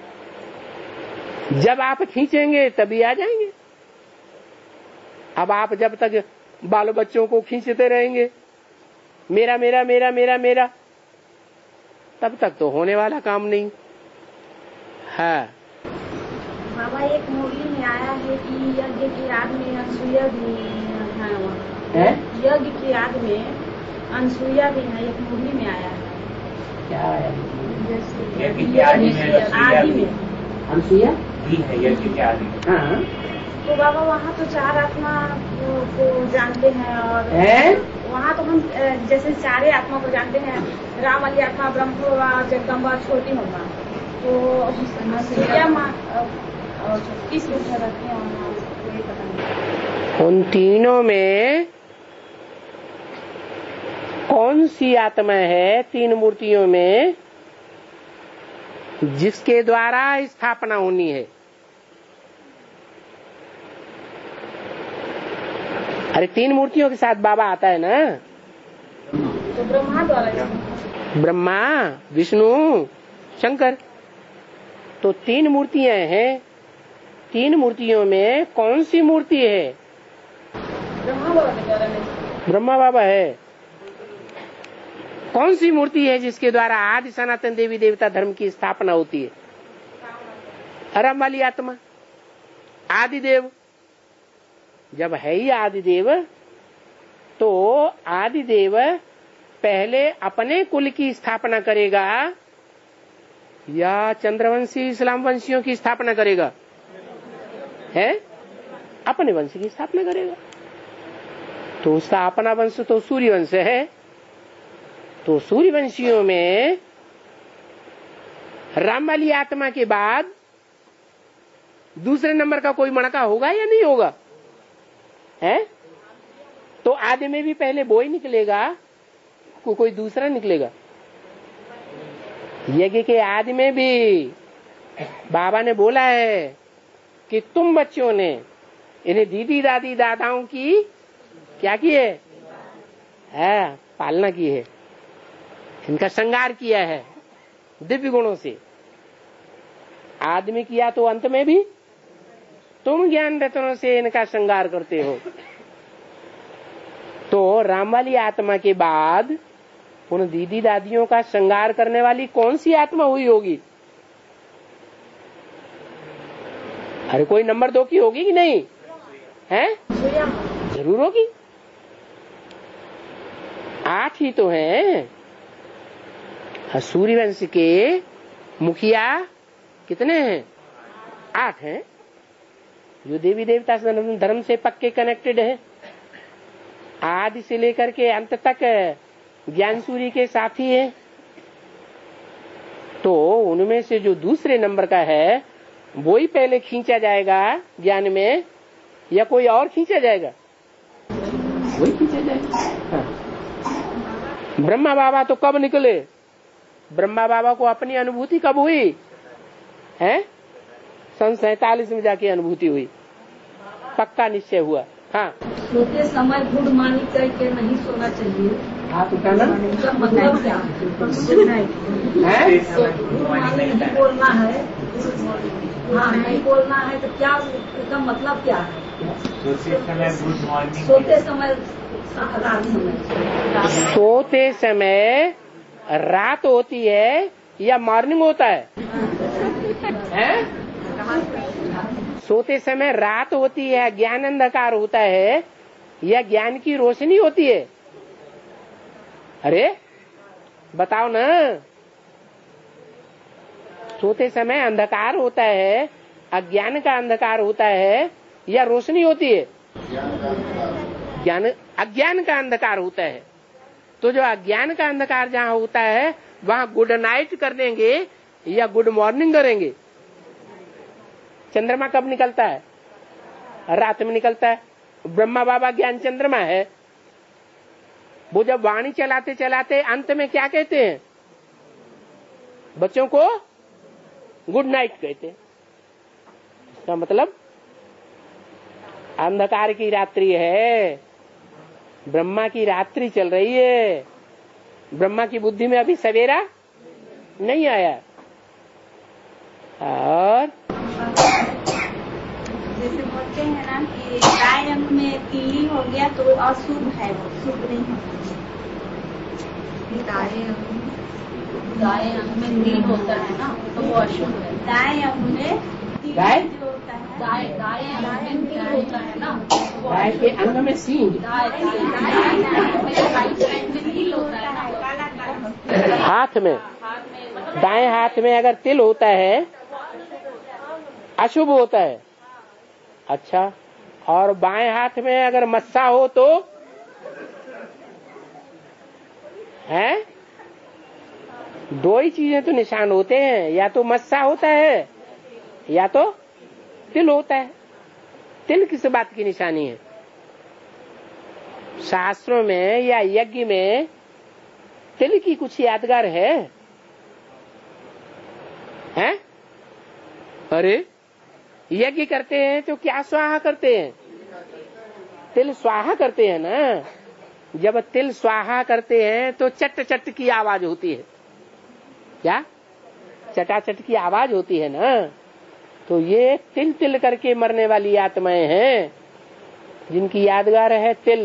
जब आप खींचेंगे तभी आ जाएंगे। अब आप जब तक बाल बच्चों को खींचते रहेंगे, मेरा मेरा मेरा मेरा मेरा, तब तक तो होने वाला काम नहीं है। बाबा एक मूवी में आया है कि यज्ञ की रात में अनसुईया भी है, यज्ञ की रात में अनसुईया भी है, एक मूवी में आया है। क्या आया? आदि में अनसुईया भी है, यज्ञ की आदि। हाँ, तो बाबा वहाँ तो 4 आत्मा को जानते हैं, और वहाँ तो हम जैसे 4 आत्मा को जानते हैं, राम वाली आत्मा, ब्रह्मा, जगदम्बा, छोटी होगा, तो अनसुईया माँ किस रूप में रखते हैं कोई पता नहीं। उन तीनों में कौन सी आत्मा है 3 मूर्तियों में जिसके द्वारा स्थापना होनी है? अरे 3 मूर्तियों के साथ बाबा आता है ना, तो ब्रह्मा द्वारा, ब्रह्मा, विष्णु, शंकर, तो 3 मूर्तियां हैं। 3 मूर्तियों में कौन सी मूर्ति है? ब्रह्मा बाबा के द्वारा नहीं, ब्रह्मा बाबा है। कौन सी मूर्ति है जिसके द्वारा आदि सनातन देवी देवता धर्म की स्थापना होती है? राम वाली आत्मा, आदिदेव। जब है ही आदिदेव, तो आदिदेव पहले अपने कुल की स्थापना करेगा या चंद्रवंशी इस्लाम वंशियों की स्थापना करेगा? है अपने वंश की स्थापना करेगा। तो उसका अपना वंश तो सूर्य वंश है, तो सूर्यवंशियों में राम वाली आत्मा के बाद दूसरे नंबर का कोई मणका होगा या नहीं होगा? है तो आदि में भी पहले वो ही निकलेगा, कोई दूसरा निकलेगा? यज्ञ के आदि में भी बाबा ने बोला है कि तुम बच्चों ने इन्हें दीदी दादी दादाओं की क्या की है? पालना की है, इनका श्रृंगार किया है दिव्य गुणों से। आदमी किया तो अंत में भी तुम ज्ञान रत्नों से इनका श्रृंगार करते हो। तो राम वाली आत्मा के बाद उन दीदी दादियों का श्रृंगार करने वाली कौन सी आत्मा हुई होगी? अरे कोई नंबर 2 की होगी कि नहीं? है जरूर होगी। 8 ही तो हैं। सूर्यवंश के मुखिया कितने हैं? 8 हैं, जो देवी देवता सनातन धर्म से पक्के कनेक्टेड है। आदि से लेकर के अंत तक ज्ञान सूर्य के साथी है। तो उनमें से जो दूसरे नंबर का है वो ही पहले खींचा जाएगा ज्ञान में, या कोई और खींचा जाएगा? वही खींचा जाएगा। हाँ। ब्रह्मा बाबा तो कब निकले? ब्रह्मा बाबा को अपनी अनुभूति कब हुई है? सन 47 में जाके अनुभूति हुई, पक्का निश्चय हुआ। हाँ, सोते समय गुड मॉर्निंग करके नहीं सोना चाहिए। आप कहना मतलब क्या है? गुड मॉर्निंग नहीं बोलना है। हाँ, नहीं बोलना है तो क्या उसका मतलब क्या है? सोते समय रात समय, सोते समय रात होती है या मॉर्निंग होता है? सोते समय रात होती है, ज्ञान अंधकार होता है या ज्ञान की रोशनी होती है? अरे बताओ ना। सोते समय अंधकार होता है, अज्ञान का अंधकार होता है या रोशनी होती है? अज्ञान का अंधकार होता है। तो जो अज्ञान का अंधकार जहाँ होता है वहाँ गुड नाइट कर देंगे या गुड मॉर्निंग करेंगे? चंद्रमा कब निकलता है? रात में निकलता है। ब्रह्मा बाबा ज्ञान चंद्रमा है। वो जब वाणी चलाते चलाते अंत में क्या कहते हैं? बच्चों को गुड नाइट कहते हैं। इसका मतलब अंधकार की रात्रि है, ब्रह्मा की रात्रि चल रही है। ब्रह्मा की बुद्धि में अभी सवेरा नहीं आया। और जैसे बोलते हैं ना कि दाएं अंग में तीली हो गया तो अशुभ है, वो शुभ नहीं है। दाएं अंग में तिल होता है ना तो वो अशुभ है। दाएं अंग में तिल जो होता है, दाएं अंग में तिल होता है ना, दाएं के अंग में सींग, हाथ में, दाएं हाथ में अगर तिल होता है अशुभ होता है। अच्छा, और बाएं हाथ में अगर मस्सा हो तो है? दो ही चीजें तो निशान होते हैं, या तो मस्सा होता है या तो तिल होता है। तिल किस बात की निशानी है? शास्त्रों में या यज्ञ में तिल की कुछ यादगार है? हैं? अरे यज्ञ करते हैं तो क्या स्वाहा करते हैं? तिल स्वाहा करते हैं ना। जब तिल स्वाहा करते हैं तो चट चट की आवाज होती है। क्या? चटाचट की आवाज होती है ना। तो ये तिल तिल करके मरने वाली आत्माएं हैं जिनकी यादगार है तिल।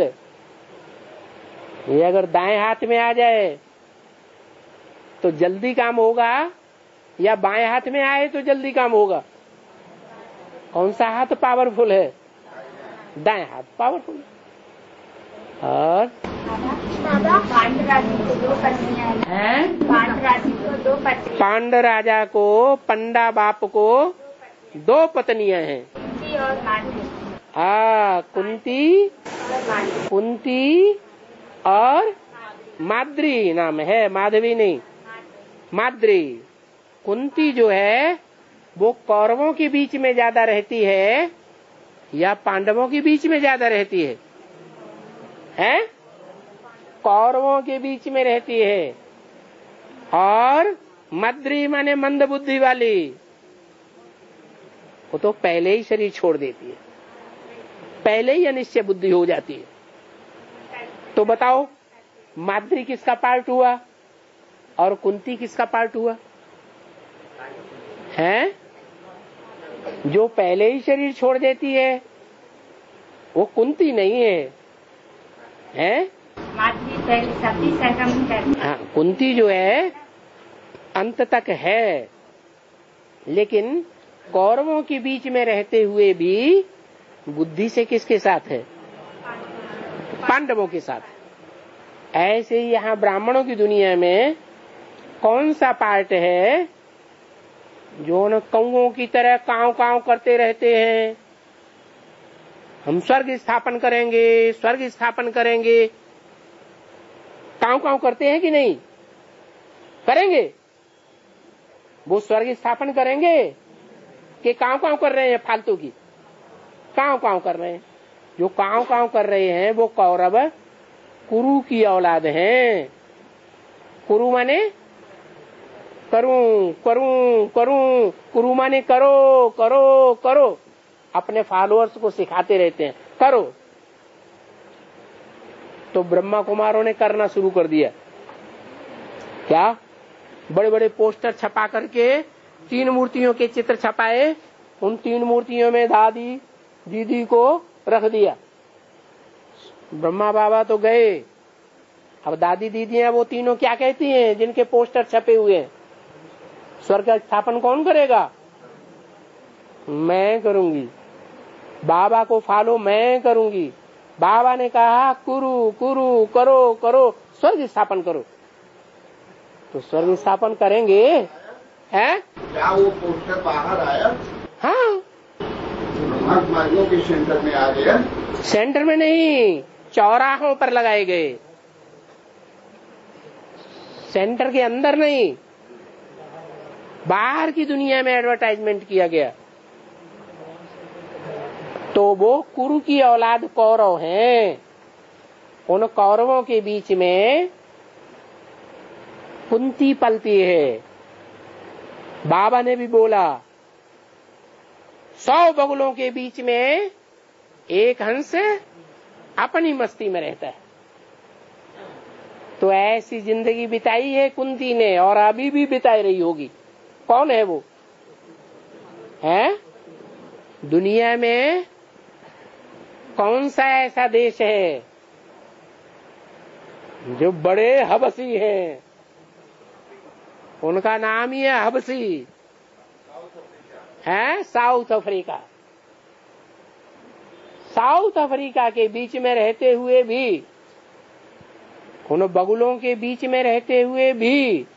ये अगर दाएं हाथ में आ जाए तो जल्दी काम होगा, या बाएं हाथ में आए तो जल्दी काम होगा? कौन सा हाथ पावरफुल है? दाएं हाथ पावरफुल। और पांड राजा को, पंडा बाप को 2 पत्नियां हैं। कुंती और माद्री नाम है, माधवी नहीं, माद्री। कुंती जो है वो कौरवों के बीच में ज्यादा रहती है या पांडवों के बीच में ज्यादा रहती है? हैं? कौरवों के बीच में रहती है। और मद्री माने मंद बुद्धि वाली, वो तो पहले ही शरीर छोड़ देती है, पहले ही अनिश्चय बुद्धि हो जाती है। तो बताओ माद्री किसका पार्ट हुआ और कुंती किसका पार्ट हुआ? हैं? जो पहले ही शरीर छोड़ देती है वो कुंती नहीं है, हैं? माद्री पहले सती संगम करती। हाँ, कुंती जो है अंत तक है, लेकिन कौरवों के बीच में रहते हुए भी बुद्धि से किसके साथ है? पांडवों के साथ। ऐसे ही यहाँ ब्राह्मणों की दुनिया में कौन सा पार्ट है जो न कौओं की तरह काव काव करते रहते हैं, हम स्वर्ग स्थापन करेंगे, स्वर्ग स्थापन करेंगे। काव काव करते हैं कि नहीं करेंगे? वो स्वर्ग स्थापन करेंगे कि काव काव कर रहे हैं फालतू की? काव काव कर रहे हैं। जो काव काव कर रहे हैं वो कौरव कुरु की औलाद हैं। कुरु माने करूं करूं करूं, कुरु माने करो करो करो। अपने फॉलोअर्स को सिखाते रहते हैं करो। तो ब्रह्मा कुमारों ने करना शुरू कर दिया। क्या? बड़े बड़े पोस्टर छपा करके 3 मूर्तियों के चित्र छपाए, उन 3 मूर्तियों में दादी दीदी को रख दिया। ब्रह्मा बाबा तो गए, अब दादी दीदियां वो तीनों क्या कहती हैं जिनके पोस्टर छपे हुए हैं? स्वर्ग का स्थापन कौन करेगा? मैं करूंगी। बाबा को फॉलो मैं करूंगी। बाबा ने कहा कुरु कुरु करो करो, स्वर्ग स्थापन करो। तो स्वर्ग स्थापन करेंगे हैं? क्या वो पोस्टर बाहर आया? हाँ, ब्रह्मा के सेंटर में आ गया। सेंटर में नहीं, चौराहों पर लगाए गए। सेंटर के अंदर नहीं, बाहर की दुनिया में एडवर्टाइजमेंट किया गया। तो वो कुरु की औलाद कौरव हैं। उन कौरवों के बीच में कुंती पलती है। बाबा ने भी बोला 100 बगुलों के बीच में एक हंस अपनी मस्ती में रहता है। तो ऐसी जिंदगी बिताई है कुंती ने और अभी भी बिताई रही होगी। कौन है वो? है दुनिया में कौन सा ऐसा देश है जो बड़े हबसी हैं? उनका नाम ही है हबसी, है साउथ अफ्रीका। साउथ अफ्रीका के बीच में रहते हुए भी, उन बगुलों के बीच में रहते हुए भी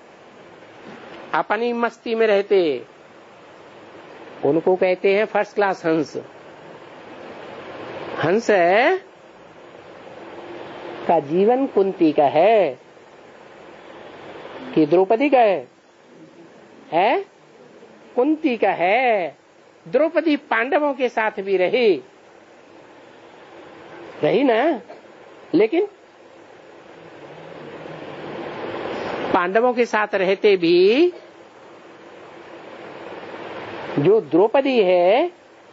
अपनी मस्ती में रहते, उनको कहते हैं फर्स्ट क्लास हंस। हंस का जीवन कुंती का है कि द्रौपदी का है? कुंती का है। द्रौपदी पांडवों के साथ भी रही ना, लेकिन पांडवों के साथ रहते भी जो द्रौपदी है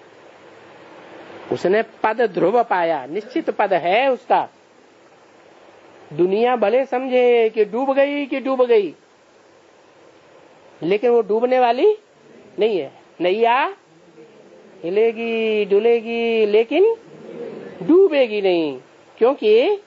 उसने पद ध्रुव पाया, निश्चित पद है उसका। दुनिया भले समझे कि डूब गई, लेकिन वो डूबने वाली नहीं है। नैया हिलेगी डुलेगी लेकिन डूबेगी नहीं, क्योंकि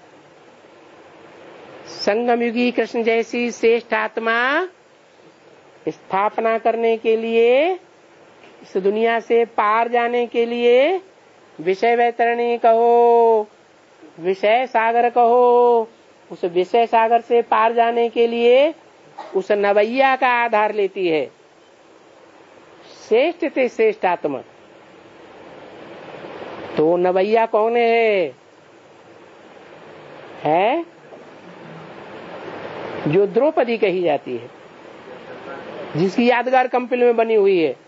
संगम युगी कृष्ण जैसी श्रेष्ठ आत्मा स्थापना करने के लिए, इस दुनिया से पार जाने के लिए, विषय वैतरणी कहो, विषय सागर कहो, उस विषय सागर से पार जाने के लिए उस नवैया का आधार लेती है। श्रेष्ठ से श्रेष्ठ आत्मा। तो नवैया कौन है? जो द्रौपदी कही जाती है, जिसकी यादगार कंपिल में बनी हुई है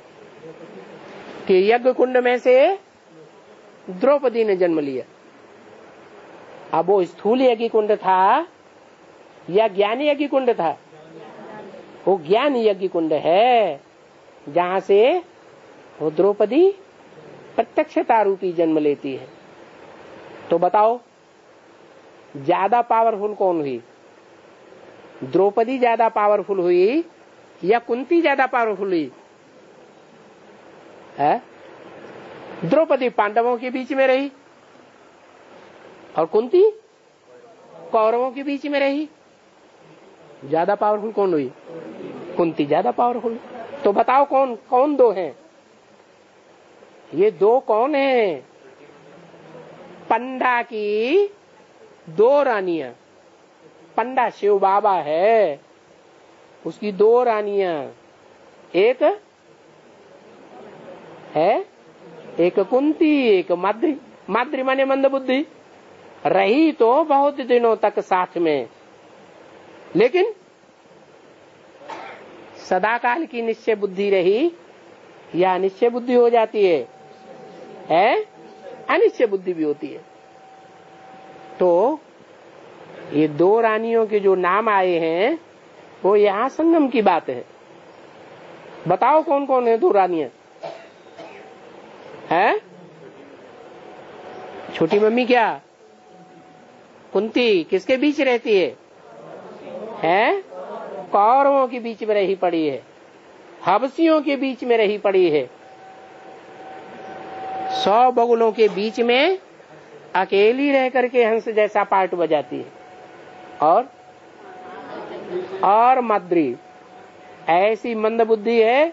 कि यज्ञ कुंड में से द्रौपदी ने जन्म लिया। अब वो स्थूल यज्ञ कुंड था या ज्ञान यज्ञ कुंड था? वो ज्ञान यज्ञ कुंड है, जहां से वो द्रौपदी प्रत्यक्षता रूपी जन्म लेती है। तो बताओ ज्यादा पावरफुल कौन हुई? द्रौपदी ज्यादा पावरफुल हुई या कुंती ज्यादा पावरफुल हुई? है? द्रौपदी पांडवों के बीच में रही और कुंती कौरवों के बीच में रही। ज्यादा पावरफुल कौन हुई? कुंती ज्यादा पावरफुल। तो बताओ कौन कौन दो हैं? ये दो कौन हैं? पंडा की 2 रानियां, पंडा शिव बाबा है, उसकी 2 रानियां, एक है, एक कुंती, एक माद्री। माद्री माने मंद बुद्धि, रही तो बहुत दिनों तक साथ में, लेकिन सदाकाल की निश्चय बुद्धि रही या अनिश्चय बुद्धि हो जाती है? अनिश्चय बुद्धि भी होती है। तो ये 2 रानियों के जो नाम आए हैं वो यहाँ संगम की बात है। बताओ कौन कौन है 2 रानियां? है छोटी मम्मी क्या? कुंती किसके बीच रहती है? कौरवों के बीच में रही पड़ी है, हबसियों के बीच में रही पड़ी है, 100 बगुलों के बीच में अकेली रह करके हंस जैसा पार्ट बजाती है। और माद्री ऐसी मंद बुद्धि है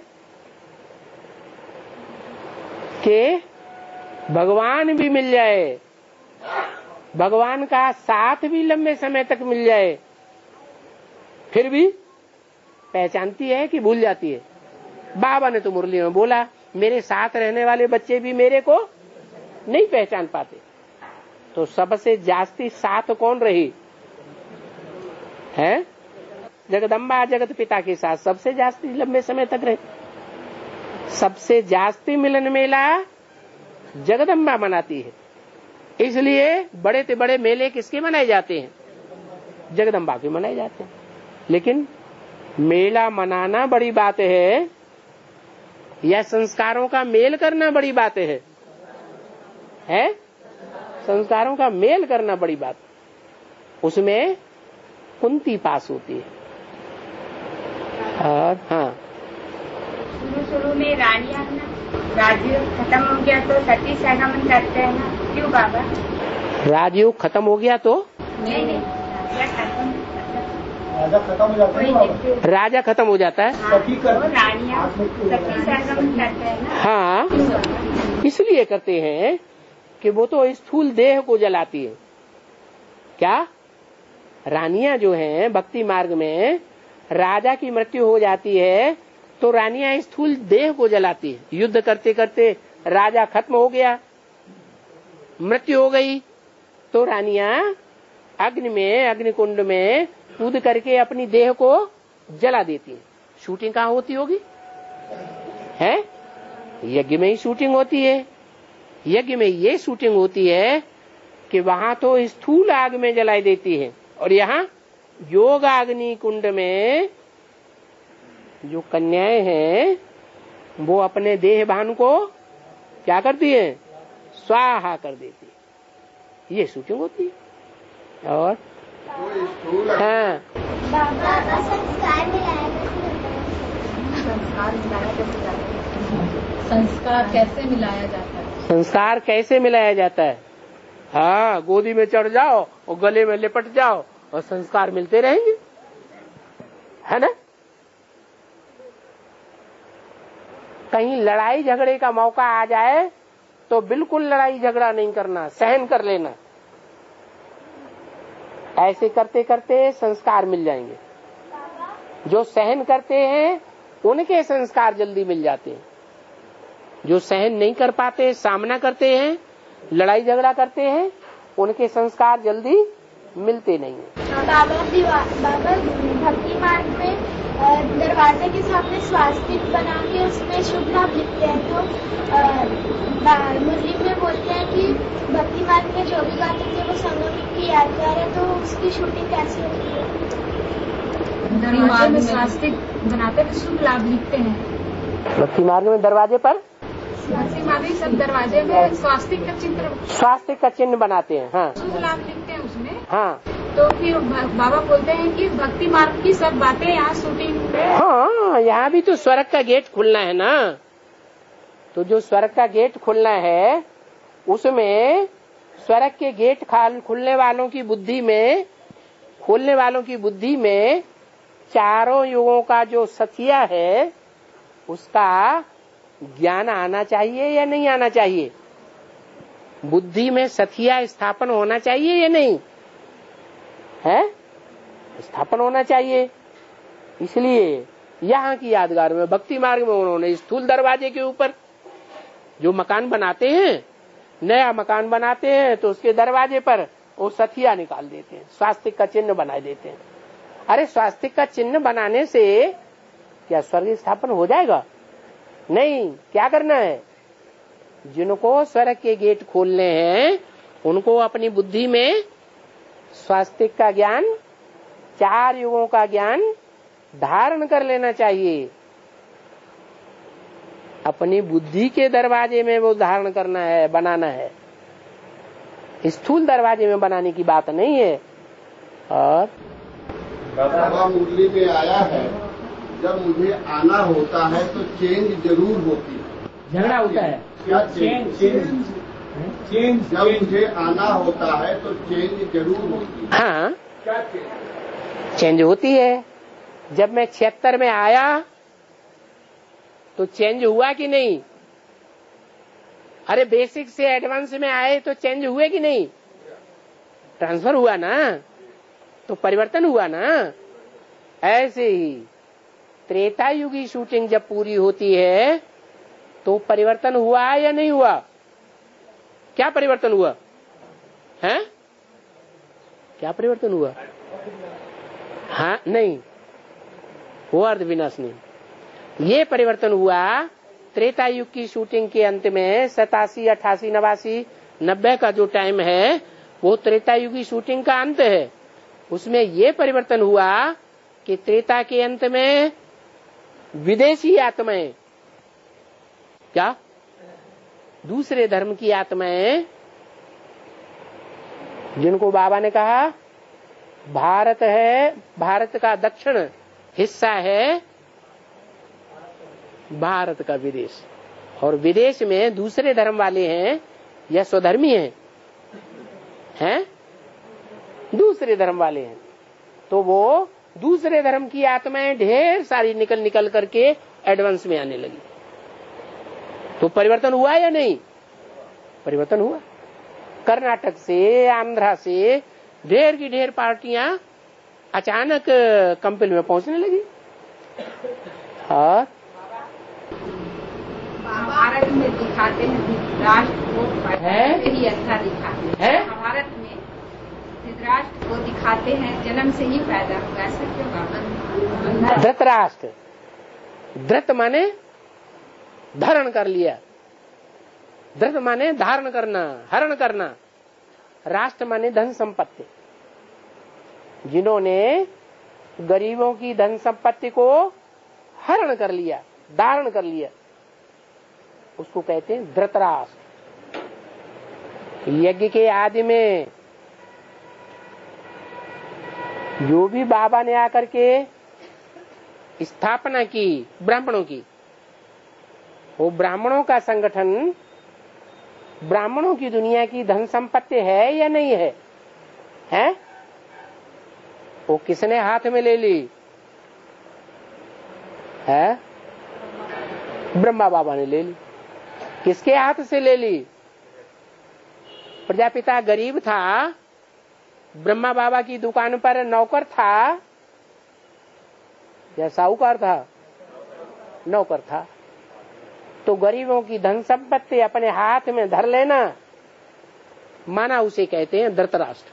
कि भगवान भी मिल जाए, भगवान का साथ भी लंबे समय तक मिल जाए, फिर भी पहचानती है कि भूल जाती है। बाबा ने तो मुरली में बोला, मेरे साथ रहने वाले बच्चे भी मेरे को नहीं पहचान पाते। तो सबसे जास्ती साथ कौन रही है? जगदम्बा जगत पिता के साथ सबसे जास्ती लंबे समय तक रहे। सबसे जास्ती मिलन मेला जगदम्बा मनाती है, इसलिए बड़े से बड़े मेले किसके मनाए जाते हैं? जगदम्बा के मनाए जाते हैं। लेकिन मेला मनाना बड़ी बात है या संस्कारों का मेल करना बड़ी बात है? संस्कारों का मेल करना बड़ी बात। उसमें कुंती पास होती है। और हाँ, शुरू में रानियां राजयोग खत्म हो गया तो सती सहगमन करते हैं ना, क्यों बाबा? राजयोग खत्म हो गया तो नहीं राजा खत्म हो जाता है। राजा खत्म हो जाता है। रानियां सती सहगमन करते हैं ना। हाँ, इसलिए करते हैं कि वो तो स्थूल देह को जलाती है। क्या? रानियां जो हैं भक्ति मार्ग में, राजा की मृत्यु हो जाती है तो रानियां स्थूल देह को जलाती है। युद्ध करते करते राजा खत्म हो गया, मृत्यु हो गई, तो रानियां अग्नि में, अग्निकुंड में कूद करके अपनी देह को जला देती है। शूटिंग कहाँ होती होगी? है यज्ञ में ही शूटिंग होती है। यज्ञ में ये शूटिंग होती है कि वहां तो स्थूल आग में जलाई देती है, और यहाँ योग अग्नि कुंड में जो कन्याएं हैं वो अपने देह भान को क्या करती है? स्वाहा कर देती है। ये शूटिंग होती है। और हाँ, संस्कार कैसे मिलाया जाता है? संस्कार कैसे मिलाया जाता है? हाँ, गोदी में चढ़ जाओ और गले में लिपट जाओ और संस्कार मिलते रहेंगे, है ना? कहीं लड़ाई झगड़े का मौका आ जाए तो बिल्कुल लड़ाई झगड़ा नहीं करना, सहन कर लेना। ऐसे करते करते संस्कार मिल जाएंगे। जो सहन करते हैं उनके संस्कार जल्दी मिल जाते हैं। जो सहन नहीं कर पाते, सामना करते हैं, लड़ाई झगड़ा करते हैं, उनके संस्कार जल्दी मिलते नहीं है। बाबा भक्ति मार्ग में दरवाजे के सामने स्वास्तिक बना के उसमें शुभ लाभ लिखते हैं, तो मुरली में बोलते हैं कि भक्ति मार्ग में जो भी बातें थे वो संगम की यादगार है, तो उसकी शूटिंग कैसे होती है? दरवाजे में स्वास्तिक बनाते हैं, शुभ लाभ लिखते हैं। भक्ति मार्ग में दरवाजे पर भक्ति मार्ग सब दरवाजे में स्वास्तिक का चित्र, स्वास्तिक का चिन्ह बनाते हैं। हाँ, शुभ लाभ लिखते हैं उसमें। हाँ, तो फिर बाबा बोलते हैं कि भक्ति मार्ग की सब बातें यहाँ शूटिंग में। हाँ, यहाँ भी तो स्वर्ग का गेट खुलना है ना। तो जो स्वर्ग का गेट खुलना है उसमें स्वर्ग के गेट खुलने वालों की बुद्धि में, खोलने वालों की बुद्धि में चारों युगों का जो सथिया है उसका ज्ञान आना चाहिए या नहीं आना चाहिए? बुद्धि में सथिया स्थापन होना चाहिए या नहीं? है, स्थापन होना चाहिए। इसलिए यहाँ की यादगार में भक्ति मार्ग में उन्होंने स्थूल दरवाजे के ऊपर जो मकान बनाते हैं, नया मकान बनाते हैं तो उसके दरवाजे पर वो सथिया निकाल देते हैं, स्वास्तिक का चिन्ह बना देते हैं। अरे स्वास्तिक का चिन्ह बनाने से क्या स्वर्ग स्थापन हो जाएगा? नहीं। क्या करना है? जिनको स्वर्ग के गेट खोलने हैं उनको अपनी बुद्धि में स्वास्तिक का ज्ञान, 4 युगों का ज्ञान धारण कर लेना चाहिए। अपनी बुद्धि के दरवाजे में वो धारण करना है, बनाना है। स्थूल दरवाजे में बनाने की बात नहीं है। और बाबा मुरली में आया है, जब मुझे आना होता है तो चेंज जरूर होती है। झगड़ा होता है क्या चेंज? जब मुझे आना होता है तो चेंज जरूर होती है। हाँ, क्या चेंज होती है। जब मैं 76 में आया तो चेंज हुआ कि नहीं? अरे बेसिक से एडवांस में आए तो चेंज हुए कि नहीं? ट्रांसफर हुआ ना, तो परिवर्तन हुआ ना। ऐसे ही त्रेता युग की शूटिंग जब पूरी होती है तो परिवर्तन हुआ या नहीं हुआ? क्या परिवर्तन हुआ है? क्या परिवर्तन हुआ? हाँ, नहीं, वो अर्ध विनाश नहीं। ये परिवर्तन हुआ त्रेता युग की शूटिंग के अंत में 87, 88, 89, 90 का जो टाइम है वो त्रेता युग की शूटिंग का अंत है। उसमें ये परिवर्तन हुआ कि त्रेता के अंत में विदेशी आत्माएं, क्या दूसरे धर्म की आत्माएं, जिनको बाबा ने कहा भारत है, भारत का दक्षिण हिस्सा है भारत का विदेश, और विदेश में दूसरे धर्म वाले हैं या स्वधर्मी हैं? दूसरे धर्म वाले हैं। तो वो दूसरे धर्म की आत्माएं ढेर सारी निकल करके एडवांस में आने लगी। तो परिवर्तन हुआ या नहीं? परिवर्तन हुआ। कर्नाटक से, आंध्रा से ढेर की ढेर पार्टियां अचानक कंपिल में पहुंचने लगी। और भारत में दिखाते हैं राष्ट्र को ही अच्छा दिखाते हैं। भारत में धृतराष्ट्र को दिखाते हैं जन्म से ही पैदा हुआ, ऐसा क्यों बाबा? धृतराष्ट्र, धृत माने धारण कर लिया, धृत माने धारण करना, हरण करना, राष्ट्र माने धन संपत्ति। जिन्होंने गरीबों की धन संपत्ति को हरण कर लिया, धारण कर लिया, उसको कहते हैं धृतराष्ट्र। यज्ञ के आदि में जो भी बाबा ने आकर के स्थापना की ब्राह्मणों की, वो ब्राह्मणों का संगठन, ब्राह्मणों की दुनिया की धन संपत्ति है या नहीं है? हैं? वो किसने हाथ में ले ली है? ब्रह्मा बाबा ने ले ली। किसके हाथ से ले ली? प्रजापिता गरीब था, ब्रह्मा बाबा की दुकान पर नौकर था या साहूकार था? नौकर था। तो गरीबों की धन संपत्ति अपने हाथ में धर लेना, माना उसे कहते हैं धृतराष्ट्र।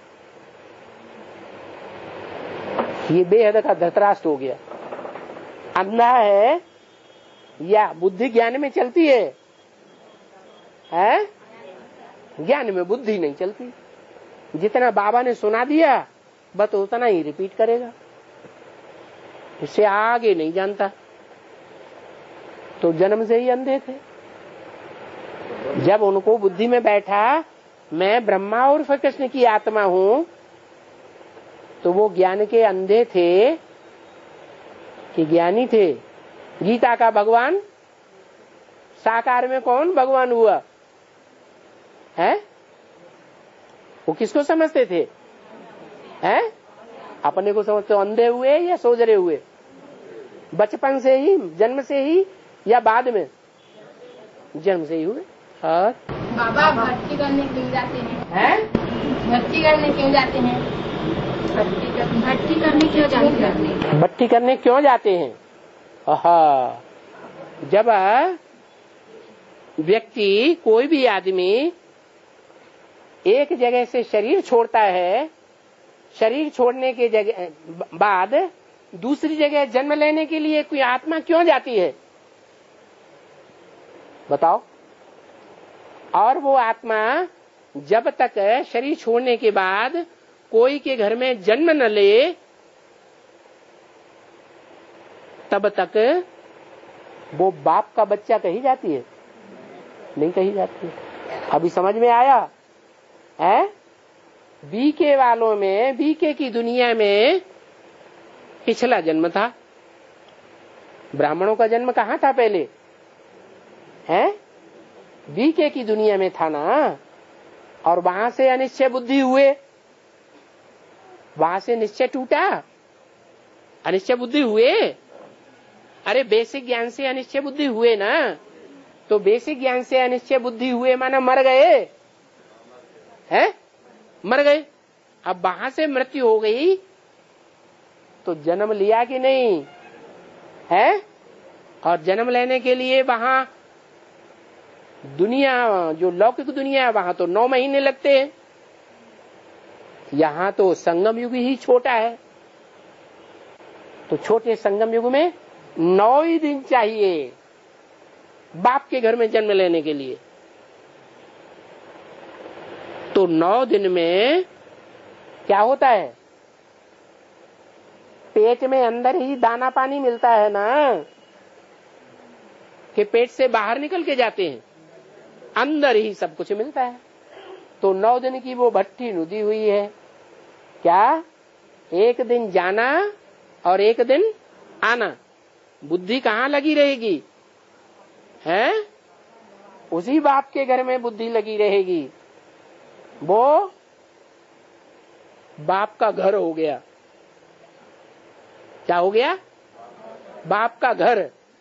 ये बेहद का धृतराष्ट्र हो गया। अंधा है या बुद्धि ज्ञान में चलती है? ज्ञान में बुद्धि नहीं चलती। जितना बाबा ने सुना दिया बस उतना ही रिपीट करेगा, इससे आगे नहीं जानता। तो जन्म से ही अंधे थे। जब उनको बुद्धि में बैठा मैं ब्रह्मा और कृष्ण की आत्मा हूं, तो वो ज्ञान के अंधे थे कि ज्ञानी थे। गीता का भगवान साकार में कौन भगवान हुआ है? वो किसको समझते थे? हैं? अपने को समझते अंधे हुए या सोजरे हुए? बचपन से ही, जन्म से ही या बाद में? जन्म से ही हुए। और बाबा भक्ति करने क्यों जाते हैं? भक्ति करने क्यों जाते हैं? भट्टी करने क्यों जाते हैं? भट्टी करने क्यों जाते हैं? जब व्यक्ति, कोई भी आदमी एक जगह से शरीर छोड़ता है, शरीर छोड़ने के बाद दूसरी जगह जन्म लेने के लिए कोई आत्मा क्यों जाती है बताओ? और वो आत्मा जब तक शरीर छोड़ने के बाद कोई के घर में जन्म न ले, तब तक वो बाप का बच्चा कही जाती है? नहीं कही जाती। अभी समझ में आया है? बीके वालों में, बीके की दुनिया में पिछला जन्म था। ब्राह्मणों का जन्म कहाँ था पहले? है बीके की दुनिया में था ना। और वहां से अनिश्चय बुद्धि हुए, वहां से निश्चय टूटा, अनिश्चय बुद्धि हुए। अरे बेसिक ज्ञान से अनिश्चय बुद्धि हुए ना, तो बेसिक ज्ञान से अनिश्चय बुद्धि हुए माना मर गए, है मर गए। अब वहां से मृत्यु हो गई तो जन्म लिया कि नहीं है? और जन्म लेने के लिए वहां दुनिया, जो लौकिक दुनिया है, वहां तो 9 महीने लगते हैं। यहाँ तो संगम युग ही छोटा है, तो छोटे संगम युग में 9 ही दिन चाहिए बाप के घर में जन्म लेने के लिए। तो 9 दिन में क्या होता है? पेट में अंदर ही दाना पानी मिलता है ना, कि पेट से बाहर निकल के जाते हैं, अंदर ही सब कुछ मिलता है। तो 9 दिन की वो भट्टी नुदी हुई है। क्या? एक दिन जाना और एक दिन आना। बुद्धि कहाँ लगी रहेगी? है उसी बाप के घर में बुद्धि लगी रहेगी। वो बाप का घर हो गया। क्या हो गया? बाप का घर।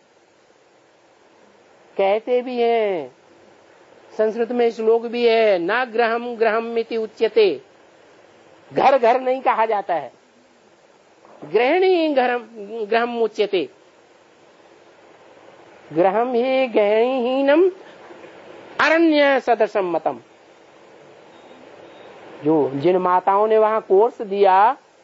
कहते भी हैं, संस्कृत में श्लोक भी है, ना ग्रहम ग्रहम मिति उच्यते। घर घर नहीं कहा जाता है, ग्रहणी ग्रहम उच्यते। ग्रहम ही गृहहीनम अरण्य सदृशम मतम। जो जिन माताओं ने वहां कोर्स दिया,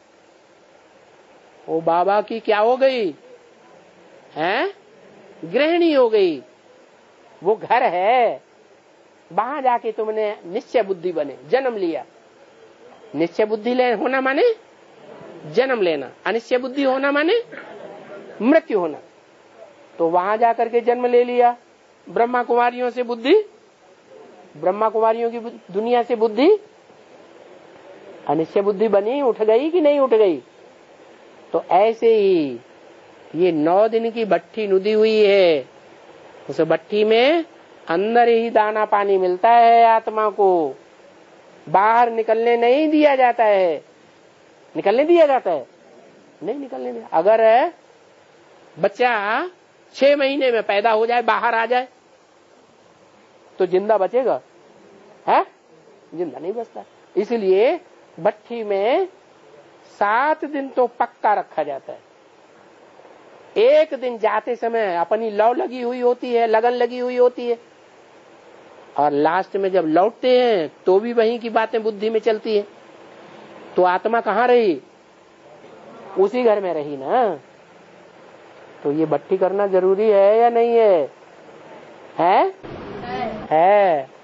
वो बाबा की क्या हो गई है? गृहिणी हो गई। वो घर है, वहां जाके तुमने निश्चय बुद्धि बने, जन्म लिया। निश्चय बुद्धि होना माने जन्म लेना, अनिश्चय बुद्धि होना माने मृत्यु होना। तो वहां जाकर के जन्म ले लिया। ब्रह्मा कुमारियों से बुद्धि, ब्रह्मा कुमारियों की दुनिया से बुद्धि, अनिश्चय बुद्धि बनी, उठ गई कि नहीं उठ गई? तो ऐसे ही ये 9 दिन की भट्टी नुदी हुई है। उस भट्टी में अंदर ही दाना पानी मिलता है आत्मा को, बाहर निकलने नहीं दिया जाता है। निकलने दिया जाता है? नहीं निकलने दिया। अगर बच्चा 6 महीने में पैदा हो जाए, बाहर आ जाए, तो जिंदा बचेगा? है जिंदा नहीं बचता। इसलिए भट्टी में 7 दिन तो पक्का रखा जाता है। एक दिन जाते समय अपनी लौ लगी हुई होती है, लगन लगी हुई होती है, और लास्ट में जब लौटते हैं तो भी वहीं की बातें बुद्धि में चलती है। तो आत्मा कहाँ रही? उसी घर में रही ना। तो ये भट्टी करना जरूरी है या नहीं है? है?